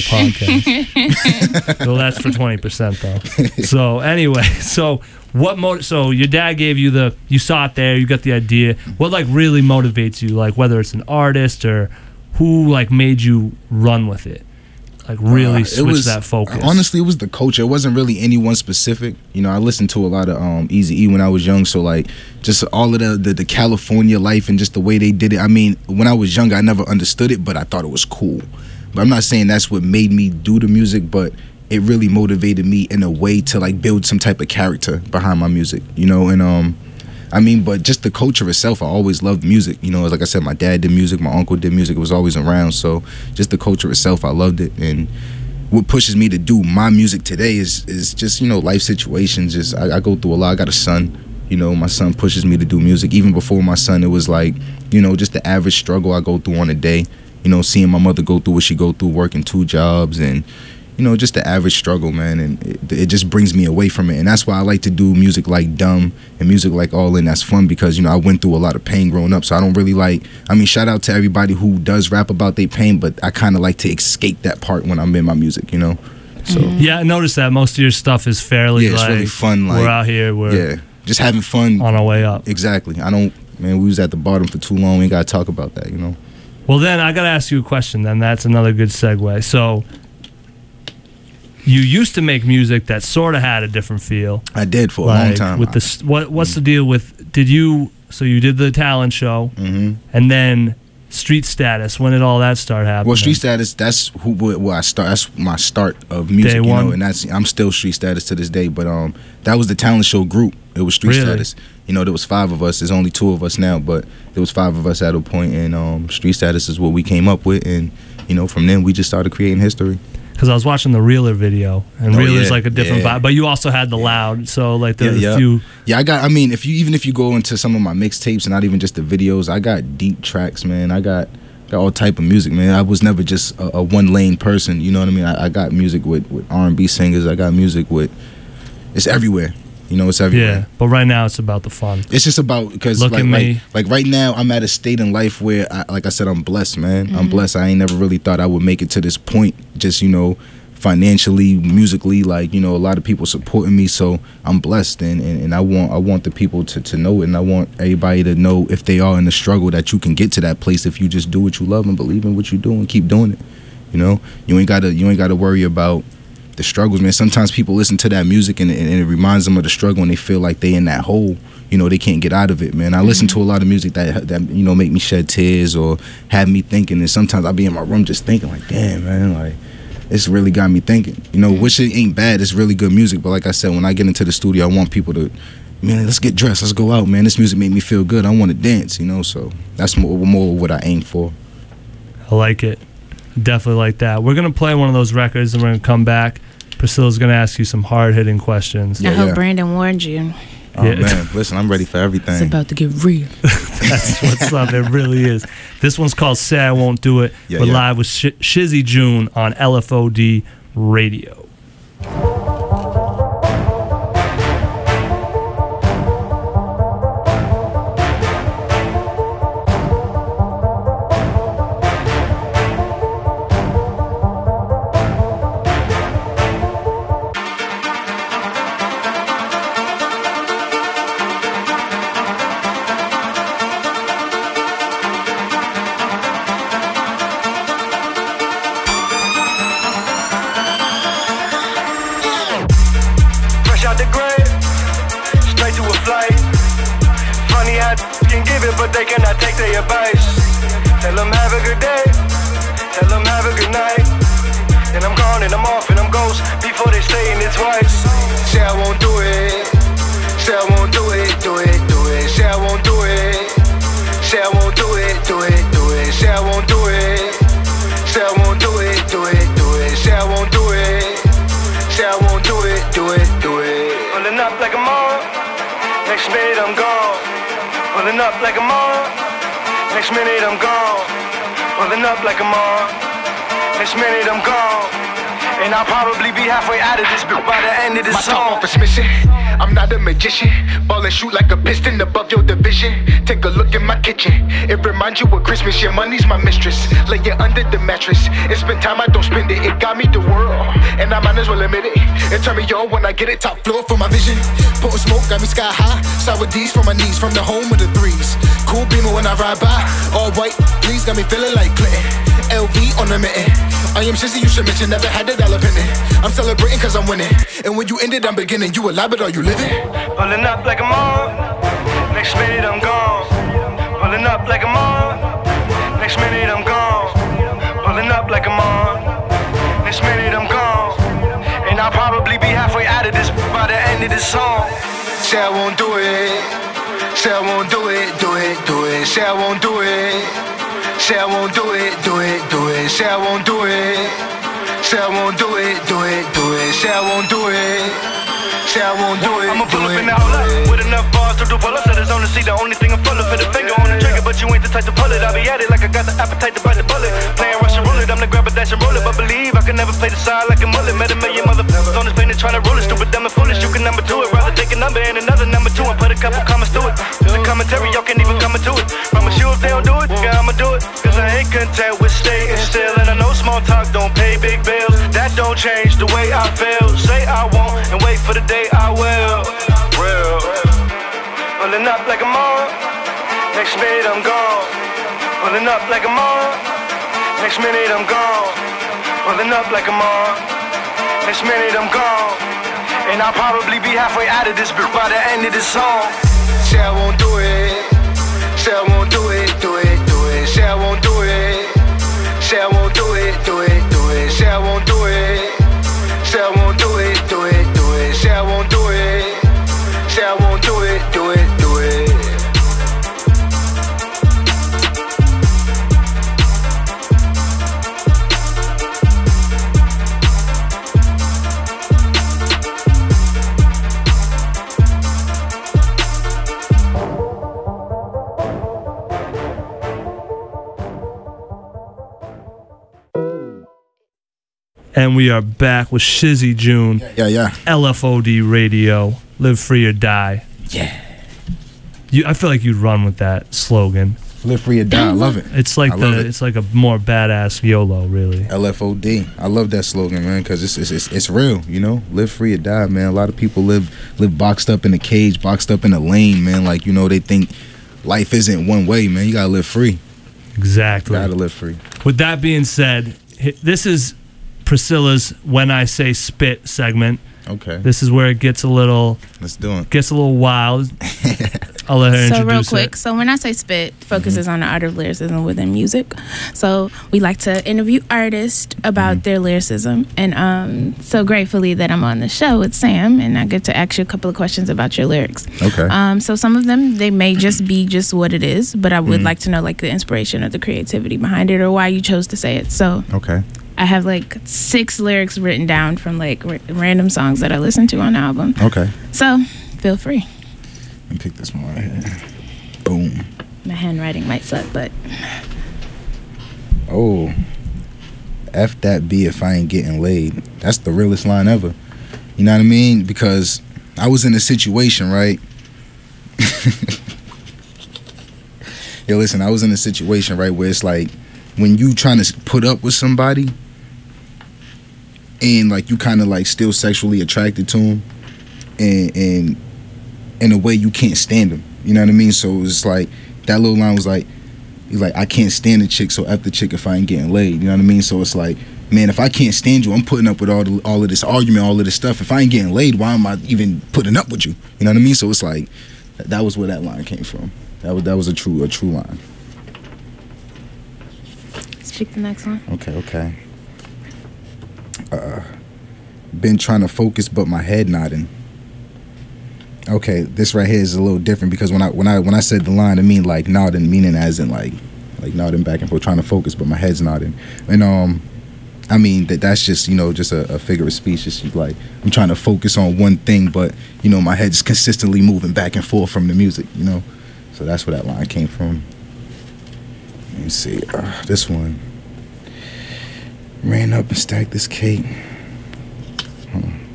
podcast. Well, that's for twenty percent though. So anyway, so what mo- so your dad gave you the, you saw it there, you got the idea. What like really motivates you, like whether it's an artist or who like made you run with it? Like really Uh, switch that focus. Honestly, it was the culture. It wasn't really anyone specific. You know, I listened to a lot of um, Eazy-E when I was young, so like just all of the, the the California life and just the way they did it. I mean, when I was younger, I never understood it, but I thought it was cool. But I'm not saying that's what made me do the music, but it really motivated me in a way to like build some type of character behind my music. You know, and um. I mean, but just the culture itself, I always loved music. You know, like I said, my dad did music, my uncle did music, it was always around. So just the culture itself, I loved it. And what pushes me to do my music today is is just, you know, life situations. Just I, I go through a lot. I got a son. You know, my son pushes me to do music. Even before my son, it was like, you know, just the average struggle I go through on a day. You know, seeing my mother go through what she go through, working two jobs and, you know, just the average struggle, man, and it, it just brings me away from it. And that's why I like to do music like Dumb and music like All In. That's fun because, you know, I went through a lot of pain growing up, so I don't really like, I mean, shout out to everybody who does rap about their pain, but I kind of like to escape that part when I'm in my music, you know? So, Yeah, I noticed that most of your stuff is fairly yeah, it's like, really fun. Like, we're out here, we're yeah, just having fun. on our way up. Exactly. I don't, man, we was at the bottom for too long. We ain't got to talk about that, you know? Well, then I got to ask you a question. Then that's another good segue. So you used to make music that sort of had a different feel. I did for a like, long time. With the s- what? What's the deal with? Did you? So you did the talent show, Mm-hmm. and then Street Status. When did all that start happening? Well, Street Status, that's who where where I start. That's my start of music, Day you one. know, and that's I'm still Street Status to this day. But um, that was the talent show group. It was Street Really? Status. You know, there was five of us. There's only two of us now, but there was five of us at a point, and um, Street Status is what we came up with, and you know, from then we just started creating history. Because I was watching the Reeler video, and Oh, Reeler's yeah, like a different yeah. vibe. But you also had the loud, so like Yeah, there's yeah. a few. Yeah, I got. I mean, if you even if you go into some of my mixtapes and not even just the videos, I got deep tracks, man. I got got all type of music, man. I was never just a, a one lane person. You know what I mean? I, I got music with with R and B singers. I got music with. It's everywhere. You know, it's everywhere. Yeah, but right now it's about the fun. It's just about because Look like, at me. like like right now I'm at a state in life where I, like I said, I'm blessed, man. I'm blessed. I ain't never really thought I would make it to this point. Just, you know, financially, musically, like, you know, a lot of people supporting me, so I'm blessed, and, and, and I want I want the people to, to know it, and I want everybody to know if they are in the struggle that you can get to that place if you just do what you love and believe in what you do and keep doing it. You know, you ain't gotta you ain't gotta worry about the struggles, man. Sometimes people listen to that music and, and it reminds them of the struggle, and they feel like they in that hole. You know, they can't get out of it, man. I listen to a lot of music that that you know make me shed tears or have me thinking, and sometimes I'll be in my room just thinking, like, damn, man, like it's really got me thinking. You know, which it ain't bad. It's really good music, but like I said, when I get into the studio, I want people to, man, let's get dressed, let's go out, man. This music made me feel good. I want to dance, you know. So that's more more what I aim for. I like it. Definitely like that. We're gonna play one of those records, and we're gonna come back. Priscilla's gonna ask you some hard hitting questions. I Yeah, hope yeah. Brandon warned you. Oh Yeah. man, listen, I'm ready for everything. It's about to get real. That's what's up. It really is. This one's called "Say I Won't Do It." Yeah, We're yeah. live with Sh- Shizzy June on L F O D Radio. Fresh out the grave, straight to a flight. Funny how can give it, but they cannot take their advice. Tell them have a good day, tell them have a good night. Then I'm gone and I'm off and I'm ghost before they saying it twice. Say I won't do it, say I won't do it, do it, do it. Say I won't do it, say I won't do it, do it, do it. Say I won't do it, say I won't do it, do it, do it. Say I won't do it. Say I won't do it, do it, do it. Pulling up like a mom, next minute I'm gone. Pulling up like a mom, next minute I'm gone. Pulling up like a mom, next minute I'm gone. And I'll probably be halfway out of this bitch by the end of this My song. top off is missing. I'm not a magician. Ball and shoot like a piston above your division. Take a look in my kitchen. It reminds you of Christmas. Your money's my mistress. Lay it under the mattress. It's been time I don't spend it. It got me the world, and I might as well admit it. It turn me on when I get it. Top floor for my vision. Putting smoke got me sky high. Sour D's from my knees. From the home of the threes. Cool beamer when I ride by. All white, please got me feeling like Clinton. L V on the mitten. I am Shizzy, you should mention. Never had a dollar penny. I'm celebrating cause I'm winning. And when you ended, I'm beginning. You alive, but are you living? Pulling up like a mom, next minute I'm gone. Pulling up like a mom, next minute I'm gone. Pulling up like a mom, next minute I'm gone. And I'll probably be halfway out of this by the end of this song. Say I won't do it, say I won't do it, do it, do it. Say I won't do it, say I won't do it, do it, do it. Say I won't do it, say I won't do it, do it, do it. Say I won't do it. Say I won't do it. I'ma pull up in the outlet with enough bars to do pull up. Said it's on the seat, the only thing I'm full of. Fit a finger on the trigger, but you ain't the type to pull it. I be at it like I got the appetite to bite the bullet. Playing Russian roulette, I'm the grab a dash and roll it. But believe I can never play the side like a mullet. Met a million motherfuckers on this painted trying to roll it. Stupid, dumb and foolish, you can number two it. Rather take a number and another number two and put a couple comments to it. The commentary, y'all can't even come into it. Promise you if they don't do it, yeah, I'ma do it. Cause I ain't content with staying still. And I know small talk don't pay big bills. That don't change the way I feel. Say I won't and wait for the day I will. Real. Pulling up like a mom, next minute I'm gone. Pulling up like a mom, next minute I'm gone. Pulling up like a mom, next minute I'm gone. And I'll probably be halfway out of this bitch by the end of this song. Say I won't do it, say I won't do it, do it, do it. Say I won't do it, say I won't do it, do it, do it. Say I won't do it, say I won't do it, do it, do it. Say I won't do it, say I won't do And we are back with Shizzy June. Yeah, yeah. L F O D Radio. Live free or die. Yeah. You, I feel like you'd run with that slogan. Live free or die. I love it. It's like I the love it. it's like a more badass YOLO, really. L F O D. I love that slogan, man, because it's, it's it's it's real, you know. Live free or die, man. A lot of people live live boxed up in a cage, boxed up in a lane, man. Like, you know, they think life isn't one way, man. You gotta live free. Exactly. You gotta live free. With that being said, hi- this is Priscilla's When I Say Spit segment. Okay. This is where it gets a little Let's do it. gets a little wild. I'll let her So introduce real quick, it. so when I say spit, focuses on the art of lyricism within music. So we like to interview artists about their lyricism, and um, so gratefully that I'm on the show with Sam, and I get to ask you a couple of questions about your lyrics. Okay. Um, so some of them they may just be just what it is, but I would like to know like the inspiration or the creativity behind it, or why you chose to say it. So Okay. I have like six lyrics written down from like r- random songs that I listen to on the album. Okay. So feel free. Let me pick this one right here. Boom. My handwriting might suck, but Oh. F that B if I ain't getting laid. That's the realest line ever. You know what I mean? Because I was in a situation, right? Yo, listen, I was in a situation, right, where it's like when you trying to put up with somebody and like you kind of like still sexually attracted to him, and and in a way you can't stand him. You know what I mean? So it's like that little line was like, he's like, I can't stand a chick, so F the chick if I ain't getting laid. You know what I mean? So it's like, man, if I can't stand you, I'm putting up with all the, all of this argument, all of this stuff. If I ain't getting laid, why am I even putting up with you? You know what I mean? So it's like that was where that line came from. That was that was a true a true line. let's pick the next one. Okay, okay. Uh, been trying to focus, but my head nodding. Okay, this right here is a little different because when I when I when I said the line, I mean like nodding, meaning as in like like nodding back and forth, trying to focus, but my head's nodding. And um, I mean that that's just you know just a, a figure of speech. It's like I'm trying to focus on one thing, but you know my head's consistently moving back and forth from the music. You know, so that's where that line came from. Let me see, uh, this one. Ran up and stacked this cake. Hold on.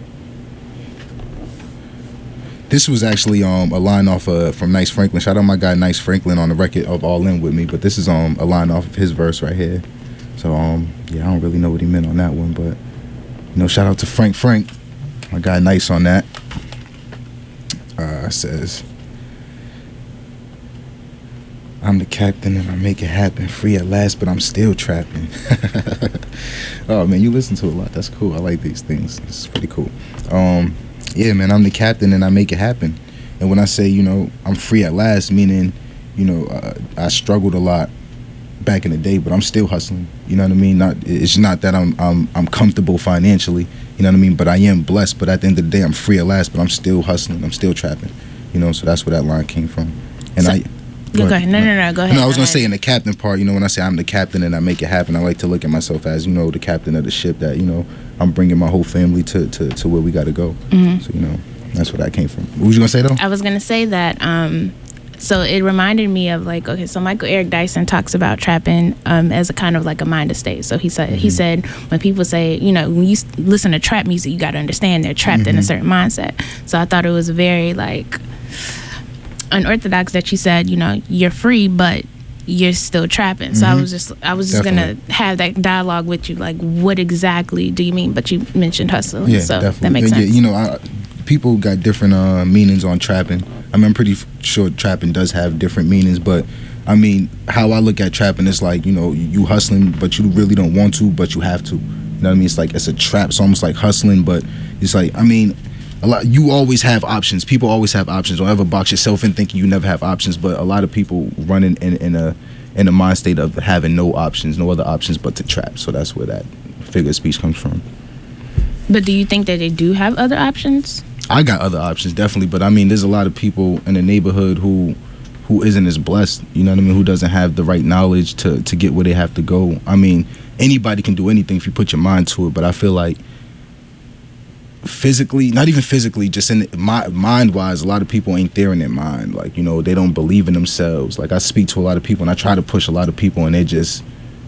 This was actually um a line off uh, from Nice Franklin. Shout out my guy Nice Franklin on the record of All In with me. But this is um a line off of his verse right here. So um yeah, I don't really know what he meant on that one, but you know, shout out to Frank Frank, my guy Nice on that. Uh, says, I'm the captain and I make it happen. Free at last, but I'm still trapping. Oh man, you listen to a lot. That's cool. I like these things. It's pretty cool. Um. Yeah, man, I'm the captain and I make it happen. And when I say, you know, I'm free at last, meaning, you know, uh, I struggled a lot back in the day, but I'm still hustling. You know what I mean? Not it's not that I'm I'm I'm comfortable financially. You know what I mean? But I am blessed. But at the end of the day, I'm free at last. But I'm still hustling. I'm still trapping. You know, so that's where that line came from. And So- I. Go ahead. No, no, no. Go ahead. No, I was Go gonna say ahead. in the captain part, you know, when I say I'm the captain and I make it happen, I like to look at myself as, you know, the captain of the ship that, you know, I'm bringing my whole family to to, to where we got to go. Mhm. So, you know, that's where that came from. What was you gonna say though? I was gonna say that. Um, so it reminded me of like, okay, so Michael Eric Dyson talks about trapping um, as a kind of like a mind state. So he said, he said when people say, you know, when you s- listen to trap music, you got to understand they're trapped in a certain mindset. So I thought it was very like unorthodox that you said, you know, you're free, but you're still trapping. So I was just, I was just Definitely. gonna have that dialogue with you, like, what exactly do you mean? But you mentioned hustling, Yeah, so definitely. that makes And sense. yeah, you know, I, people got different uh, meanings on trapping. I mean, I'm pretty f- sure trapping does have different meanings, but I mean, how I look at trapping is like, you know, you hustling, but you really don't want to, but you have to. You know what I mean? It's like it's a trap. It's almost like hustling, but it's like, I mean, a lot. You always have options. People always have options. Don't ever box yourself in thinking you never have options. But a lot of people run in, in, in a in a mind state of having no options, no other options but to trap. So that's where that figure of speech comes from. But do you think that they do have other options? I got other options, definitely, but I mean, there's a lot of people in the neighborhood who who isn't as blessed, you know what I mean, who doesn't have the right knowledge to, to get where they have to go. I mean, anybody can do anything if you put your mind to it, but I feel like physically, not even physically, just in my mind-wise, a lot of people ain't there in their mind. Like, you know, they don't believe in themselves. Like, I speak to a lot of people, and I try to push a lot of people, and they just,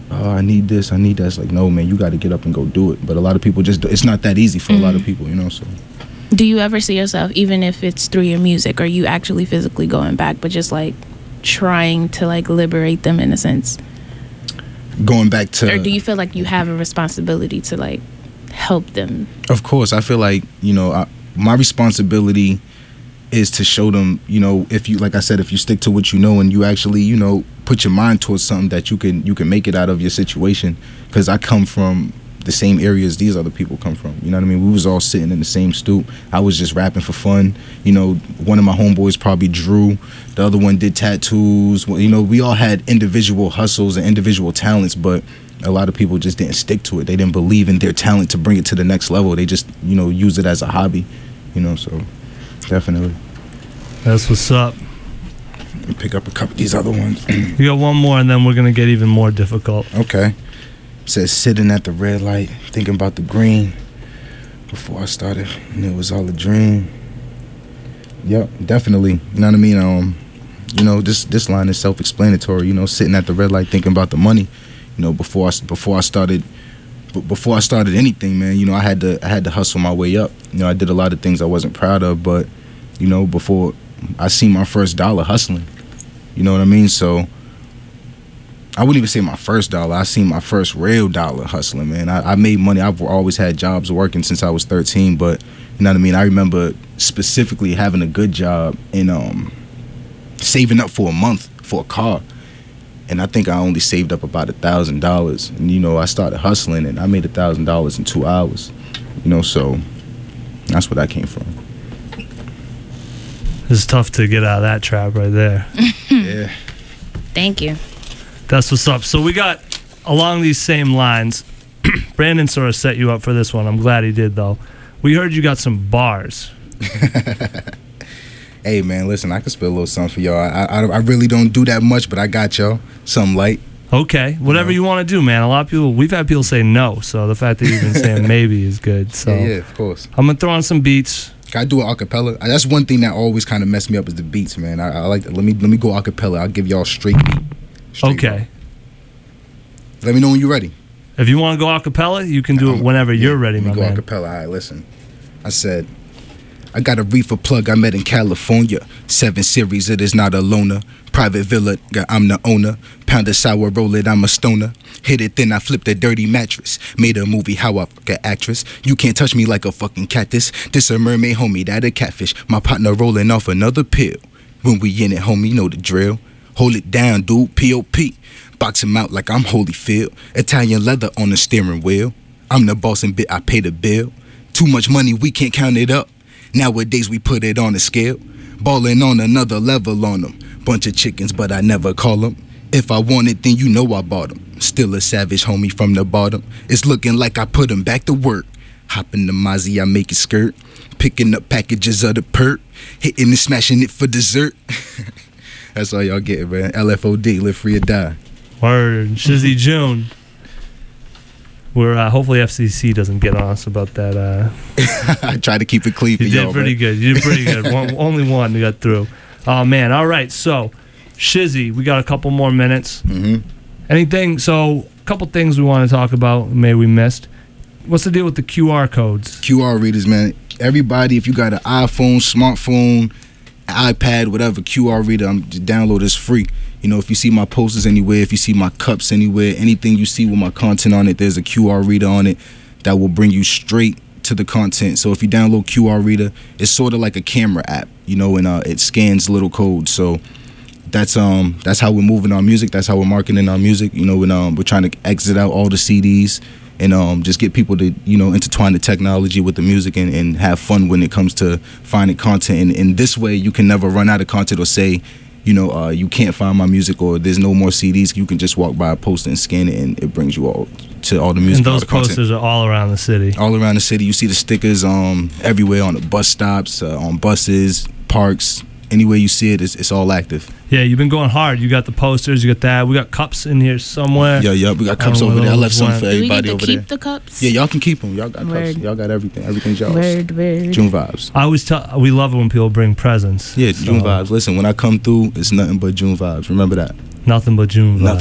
oh, I need this, I need that. It's like, no, man, you got to get up and go do it. But a lot of people just, it's not that easy for mm-hmm. a lot of people, you know, so. Do you ever see yourself, even if it's through your music, or you actually physically going back, but just like trying to like liberate them in a sense? Going back to... Or do you feel like you have a responsibility to like help them? Of course. I feel like, you know, I, my responsibility is to show them, you know, if you, like I said, if you stick to what you know and you actually, you know, put your mind towards something that you can, you can make it out of your situation. Because I come from the same areas these other people come from, you know what I mean? We was all sitting in the same stoop. I was just rapping for fun. You know, one of my homeboys probably drew, the other one did tattoos. Well, you know, we all had individual hustles and individual talents, but a lot of people just didn't stick to it. They didn't believe in their talent to bring it to the next level. They just, you know, use it as a hobby, you know, so definitely. That's what's up. Let me pick up a couple of these other ones. We got one more and then we're going to get even more difficult. Okay. It says, sitting at the red light, thinking about the green. Before I started, and it was all a dream. Yep, definitely. You know what I mean? Um, you know, this this line is self-explanatory. You know, sitting at the red light, thinking about the money. You know, before I before I started, before I started anything, man. You know, I had to I had to hustle my way up. You know, I did a lot of things I wasn't proud of, but you know, before I seen my first dollar hustling. You know what I mean? So I wouldn't even say my first dollar. I seen my first real dollar hustling, man. I, I made money. I've always had jobs working since I was thirteen, but you know what I mean? I remember specifically having a good job and um, saving up for a month for a car. And I think I only saved up about a thousand dollars. And, you know, I started hustling and I made a thousand dollars in two hours. You know, so that's where that came from. It's tough to get out of that trap right there. Yeah. Thank you. That's what's up. So we got, along these same lines, Brandon sort of set you up for this one. I'm glad he did, though. We heard you got some bars. Hey, man, listen, I can spit a little something for y'all. I, I, I really don't do that much, but I got y'all. Something light. Okay. Whatever you, know? you want to do, man. A lot of people, we've had people say no, so the fact that you've been saying maybe is good. So yeah, yeah, of course. I'm going to throw on some beats. Can I do an acapella? That's one thing that always kind of messed me up is the beats, man. I, I like that. Let me, let me go acapella. I'll give y'all straight beat. Straight okay. Rock. Let me know when you're ready. If you want to go a cappella, you can do it whenever yeah, you're ready, my go man. Go a cappella. All right, listen. I said, I got a reefer plug I met in California. Seven series, it is not a loner. Private villa, I'm the owner. Pound a sour, roll it, I'm a stoner. Hit it, then I flipped a dirty mattress. Made a movie, how I fuck a actress. You can't touch me like a fucking cactus. This a mermaid, homie, that a catfish. My partner rolling off another pill. When we in it, homie, you know the drill. Hold it down, dude, P O P. Box him out like I'm Holyfield. Italian leather on the steering wheel. I'm the boss and bit, I pay the bill. Too much money, we can't count it up. Nowadays we put it on a scale. Ballin' on another level on them. Bunch of chickens, but I never call them. If I want it, then you know I bought them. Still a savage homie from the bottom. It's looking like I put him back to work. Hop in the Mozzie, I make it skirt. Picking up packages of the perk. Hitting and smashing it for dessert. That's all y'all get, man. L F O D, live free or die. Word. Shizzy June. We're uh, hopefully F C C doesn't get on us about that. Uh, I tried to keep it clean for you y'all. did pretty man. good. You did pretty good. one, only one got through. Oh man. All right. So, Shizzy, we got a couple more minutes. Mm-hmm. Anything? So, a couple things we want to talk about. Maybe we missed. What's the deal with the Q R codes? Q R readers, man. Everybody, if you got an iPhone, smartphone, iPad, whatever, Q R reader, I'm just download is free. You know, if you see my posters anywhere, if you see my cups anywhere, anything you see with my content on it, there's a Q R reader on it that will bring you straight to the content. So if you download Q R reader, it's sort of like a camera app, you know, and uh, it scans little codes. So that's um that's how we're moving our music. That's how we're marketing our music. You know, and um we're trying to exit out all the C Ds and um just get people to, you know, intertwine the technology with the music and, and have fun when it comes to finding content. And in this way, you can never run out of content or say, you know, uh, you can't find my music or there's no more C Ds. You can just walk by a poster and scan it, and it brings you all to all the music. And those all the posters content. are all around the city. All around the city. You see the stickers um everywhere on the bus stops, uh, on buses, parks. Anywhere you see it, it's, it's all active. Yeah, you've been going hard. You got the posters, you got that. We got cups in here somewhere. Yeah, yeah, we got cups over there. I left some for Do we get everybody to over keep there. the cups? Yeah, y'all can keep them. Y'all got Word. cups. Y'all got everything. Everything's y'all's. Word, word. June vibes. I always tell, we love it when people bring presents. Yeah, so. June vibes. Listen, when I come through, it's nothing but June vibes. Remember that. Nothing but June vibes. Nothing.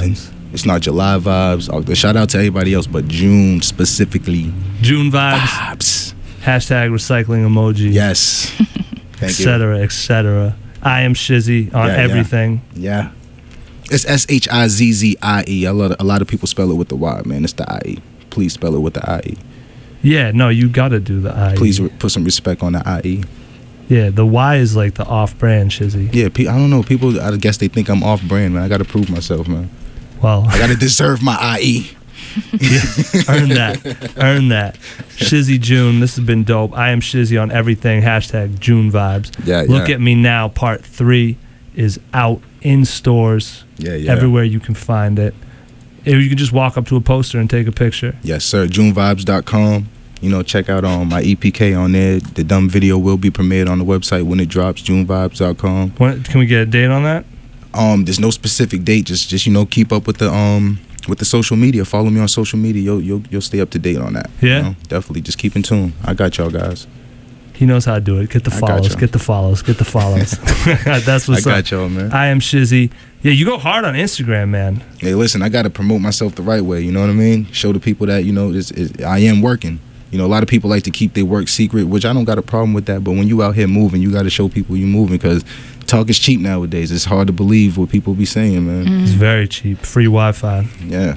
It's not July vibes. Uh, shout out to everybody else, but June specifically. June vibes. Vibes. Hashtag recycling emoji. Yes. Thank et cetera, et cetera. I am Shizzy on Yeah, everything. Yeah. yeah. It's S H I Z Z I E. A lot, of, a lot of people spell it with the Y, man. It's the I E. Please spell it with the I E. Yeah, no, you gotta do the I E. Please re- put some respect on the I E. Yeah, the Y is like the off-brand Shizzy. Yeah, pe- I don't know. People, I guess they think I'm off-brand, man. I gotta prove myself, man. Well, I gotta deserve my I E. Yeah, earn that. Earn that. Shizzy June, this has been dope. I am Shizzy on everything. Hashtag June vibes. Yeah, Look yeah. at Me Now, part three is out in stores. Yeah, yeah. Everywhere you can find it. If you can just walk up to a poster and take a picture. Yes, sir. June vibes dot com. You know, check out um, my E P K on there. The dumb video will be premiered on the website when it drops, June vibes dot com. When, can we get a date on that? Um, there's no specific date. Just, just you know, keep up with the um with the social media. Follow me on social media. You'll you'll you'll stay up to date on that. Yeah, you know? Definitely. Just keep in tune. I got y'all guys. He knows how to do it. Get the I got follows. y'all. Get the follows. Get the follows. That's what's I up. got y'all, man. I am Shizzy. Yeah, you go hard on Instagram, man. Hey, listen, I got to promote myself the right way. You know what I mean? Show the people that, you know, it's, it's, I am working. You know, a lot of people like to keep their work secret, which I don't got a problem with that. But when you out here moving, you got to show people you moving, because talk is cheap nowadays. It's hard to believe what people be saying, man. Mm. It's very cheap. Free Wi-Fi. Yeah.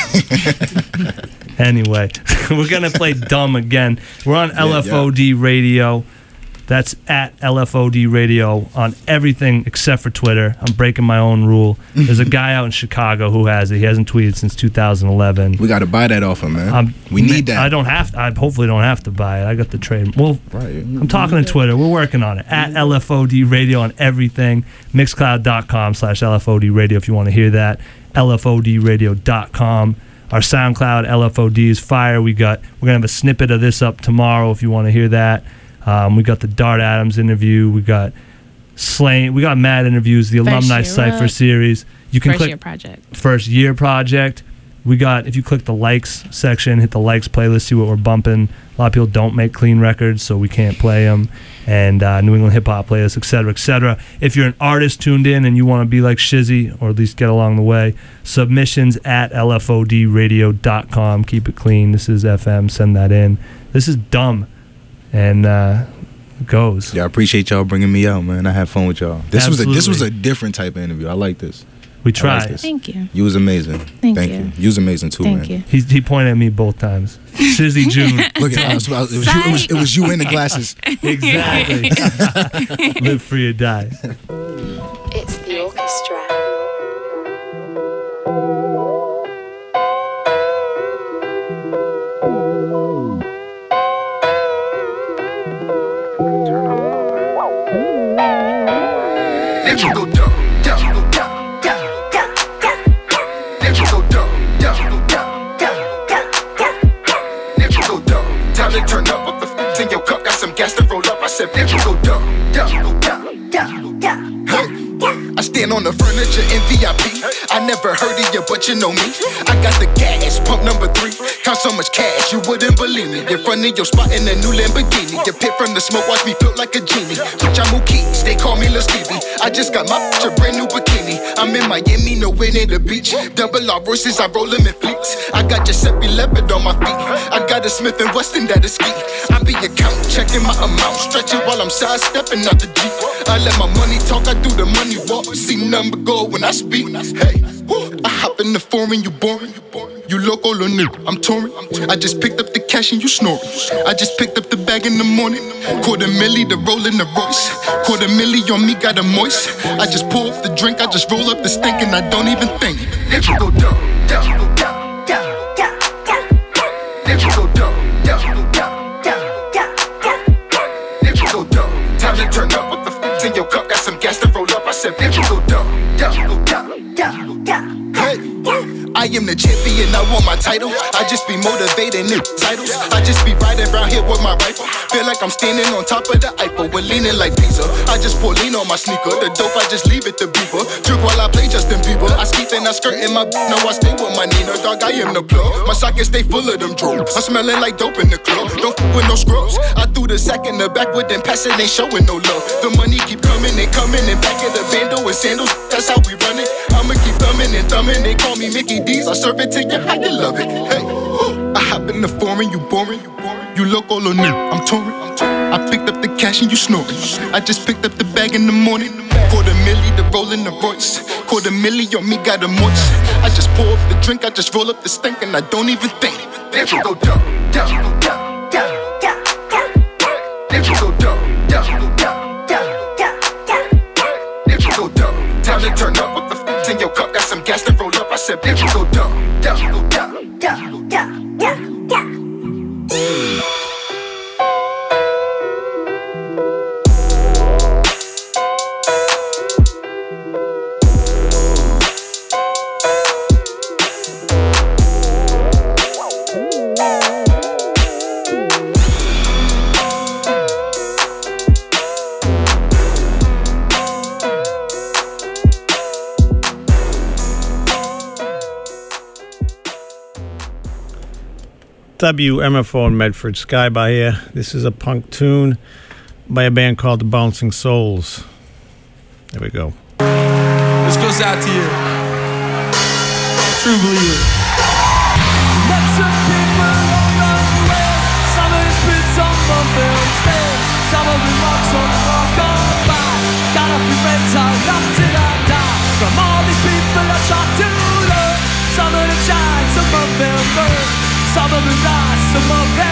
Anyway, we're going to play Dumb again. We're on L F O D yeah. Radio. That's at L F O D Radio on everything except for Twitter. I'm breaking my own rule. There's a guy out in Chicago who has it. He hasn't tweeted since two thousand eleven. We got to buy that off him, man. Um, we need that. I don't have to. I hopefully don't have to buy it. I got the trade. Well, right. I'm talking to Twitter. We're working on it. At L F O D Radio on everything. Mixcloud.com slash LFOD Radio if you want to hear that. L F O D radio dot com. Our SoundCloud, L F O D is fire. We got, we're going to have a snippet of this up tomorrow if you want to hear that. Um, we got the Dart Adams interview. We got Slain. We got mad interviews. The First Alumni Year Cypher Up. series. You can First click Year Project. First Year Project. We got, if you click the likes section, hit the likes playlist, see what we're bumping. A lot of people don't make clean records, so we can't play them. And uh, New England hip hop playlist, et cetera, et cetera. If you're an artist tuned in and you want to be like Shizzy, or at least get along the way, submissions at L F O D radio dot com. Keep it clean. This is F M. Send that in. This is Dumb. And uh, it goes. Yeah, I appreciate y'all bringing me out, man. I had fun with y'all. This Absolutely. was a this was a different type of interview. I like this. We I tried. like this. Thank you. You was amazing. Thank Thank you. you. You was amazing too, Thank man. you. He, he pointed at me both times. Shizzy June. Look at us. It was you. It was, it was you in the glasses. Exactly. Live free or die. It's the orchestra. Let you go dumb, dumb, go dumb, dumb, dumb, dumb. Let you go dumb, dumb, dumb, dumb, dumb, dumb. Let you go dumb. Time to turn up up the f***s in your cup. Got some gas to roll up. I said, let you go dumb, dumb, go dumb, dumb, dumb. Hey. I stand on the furniture in V I P. I never heard of you, but you know me. I got the gas, pump number three. Count so much cash, you wouldn't believe me. In front of your spot in a new Lamborghini. You pit from the smoke, watch me float like a genie. Bitch, I'm Keys, they call me Lil Stevie. I just got my bitch a brand new bikini. I'm in Miami, nowhere near the beach. Double R Royces, I roll them in fleets. I got Giuseppe Leopard on my feet. I got a Smith and Wesson that is ski. I be account checking my amount, stretching while I'm sidestepping out the Jeep. I let my money talk, I do the money walk. See number go when I speak. Hey, woo. I hop in the foreign, you boring. You local or new, I'm touring. I just picked up the cash and you snoring. I just picked up the bag in the morning. Quarter milli to roll in the Royce. Quarter milli on me, got a moist. I just pour up the drink, I just roll up the stink and I don't even think. Let you go dumb, dumb, go dumb, dumb, dumb, dumb. Let you go dumb, dumb, go dumb, dumb, dumb, dumb. Let you go dumb. Time to turn up with the f***s in your cup. Got some gas to roll up. I said, let you go dumb, dumb, go dumb, dumb, dumb. Hey. I am the champion, I want my title. I just be motivating new titles. I just be riding around here with my rifle. Feel like I'm standing on top of the Eiffel. We're leaning like Pizza. I just pour lean on my sneaker. The dope, I just leave it to Bieber. Drink while I play Justin Bieber. I skeet and I skirt in my b- Now I stay with my Nina. Dog, I am the plug. My sockets stay full of them drugs. I'm smelling like dope in the club. Don't f with no scrubs. I threw the the sack in the backwood, then pass it, ain't showing no love. The money keep coming and coming, and back in the bando and sandals, that's how we run it. I'ma keep thumbing and thumbing, they call me Mickey D's, I serve it to you how you love it. Hey, woo. I hop in the foreign, you boring, you look all on new, I'm touring. I picked up the cash and you snoring. I just picked up the bag in the morning. Quarter milli, the roll in the Royce. Quarter milli on me, got a moist. I just pour up the drink, I just roll up the stink, and I don't even think. Let you go down, down, down, down, down, down. Let you go down, down, down, down, down, down. Let you go down. Time to turn up with the f*** in your cup. Got some gas to roll up. I said, let you go down, down, down, down, down, down, down. W M F O in Medford, Sky by here. This is a punk tune by a band called the Bouncing Souls. There we go. This goes out to you. True believer. Met some people along the way. Some of them spits on the films dead. Some of them walks on the walk on by. Got a few friends all up till I die. From all these people I try to learn. Some of them shine, some of them burn. Some of them rise, some of them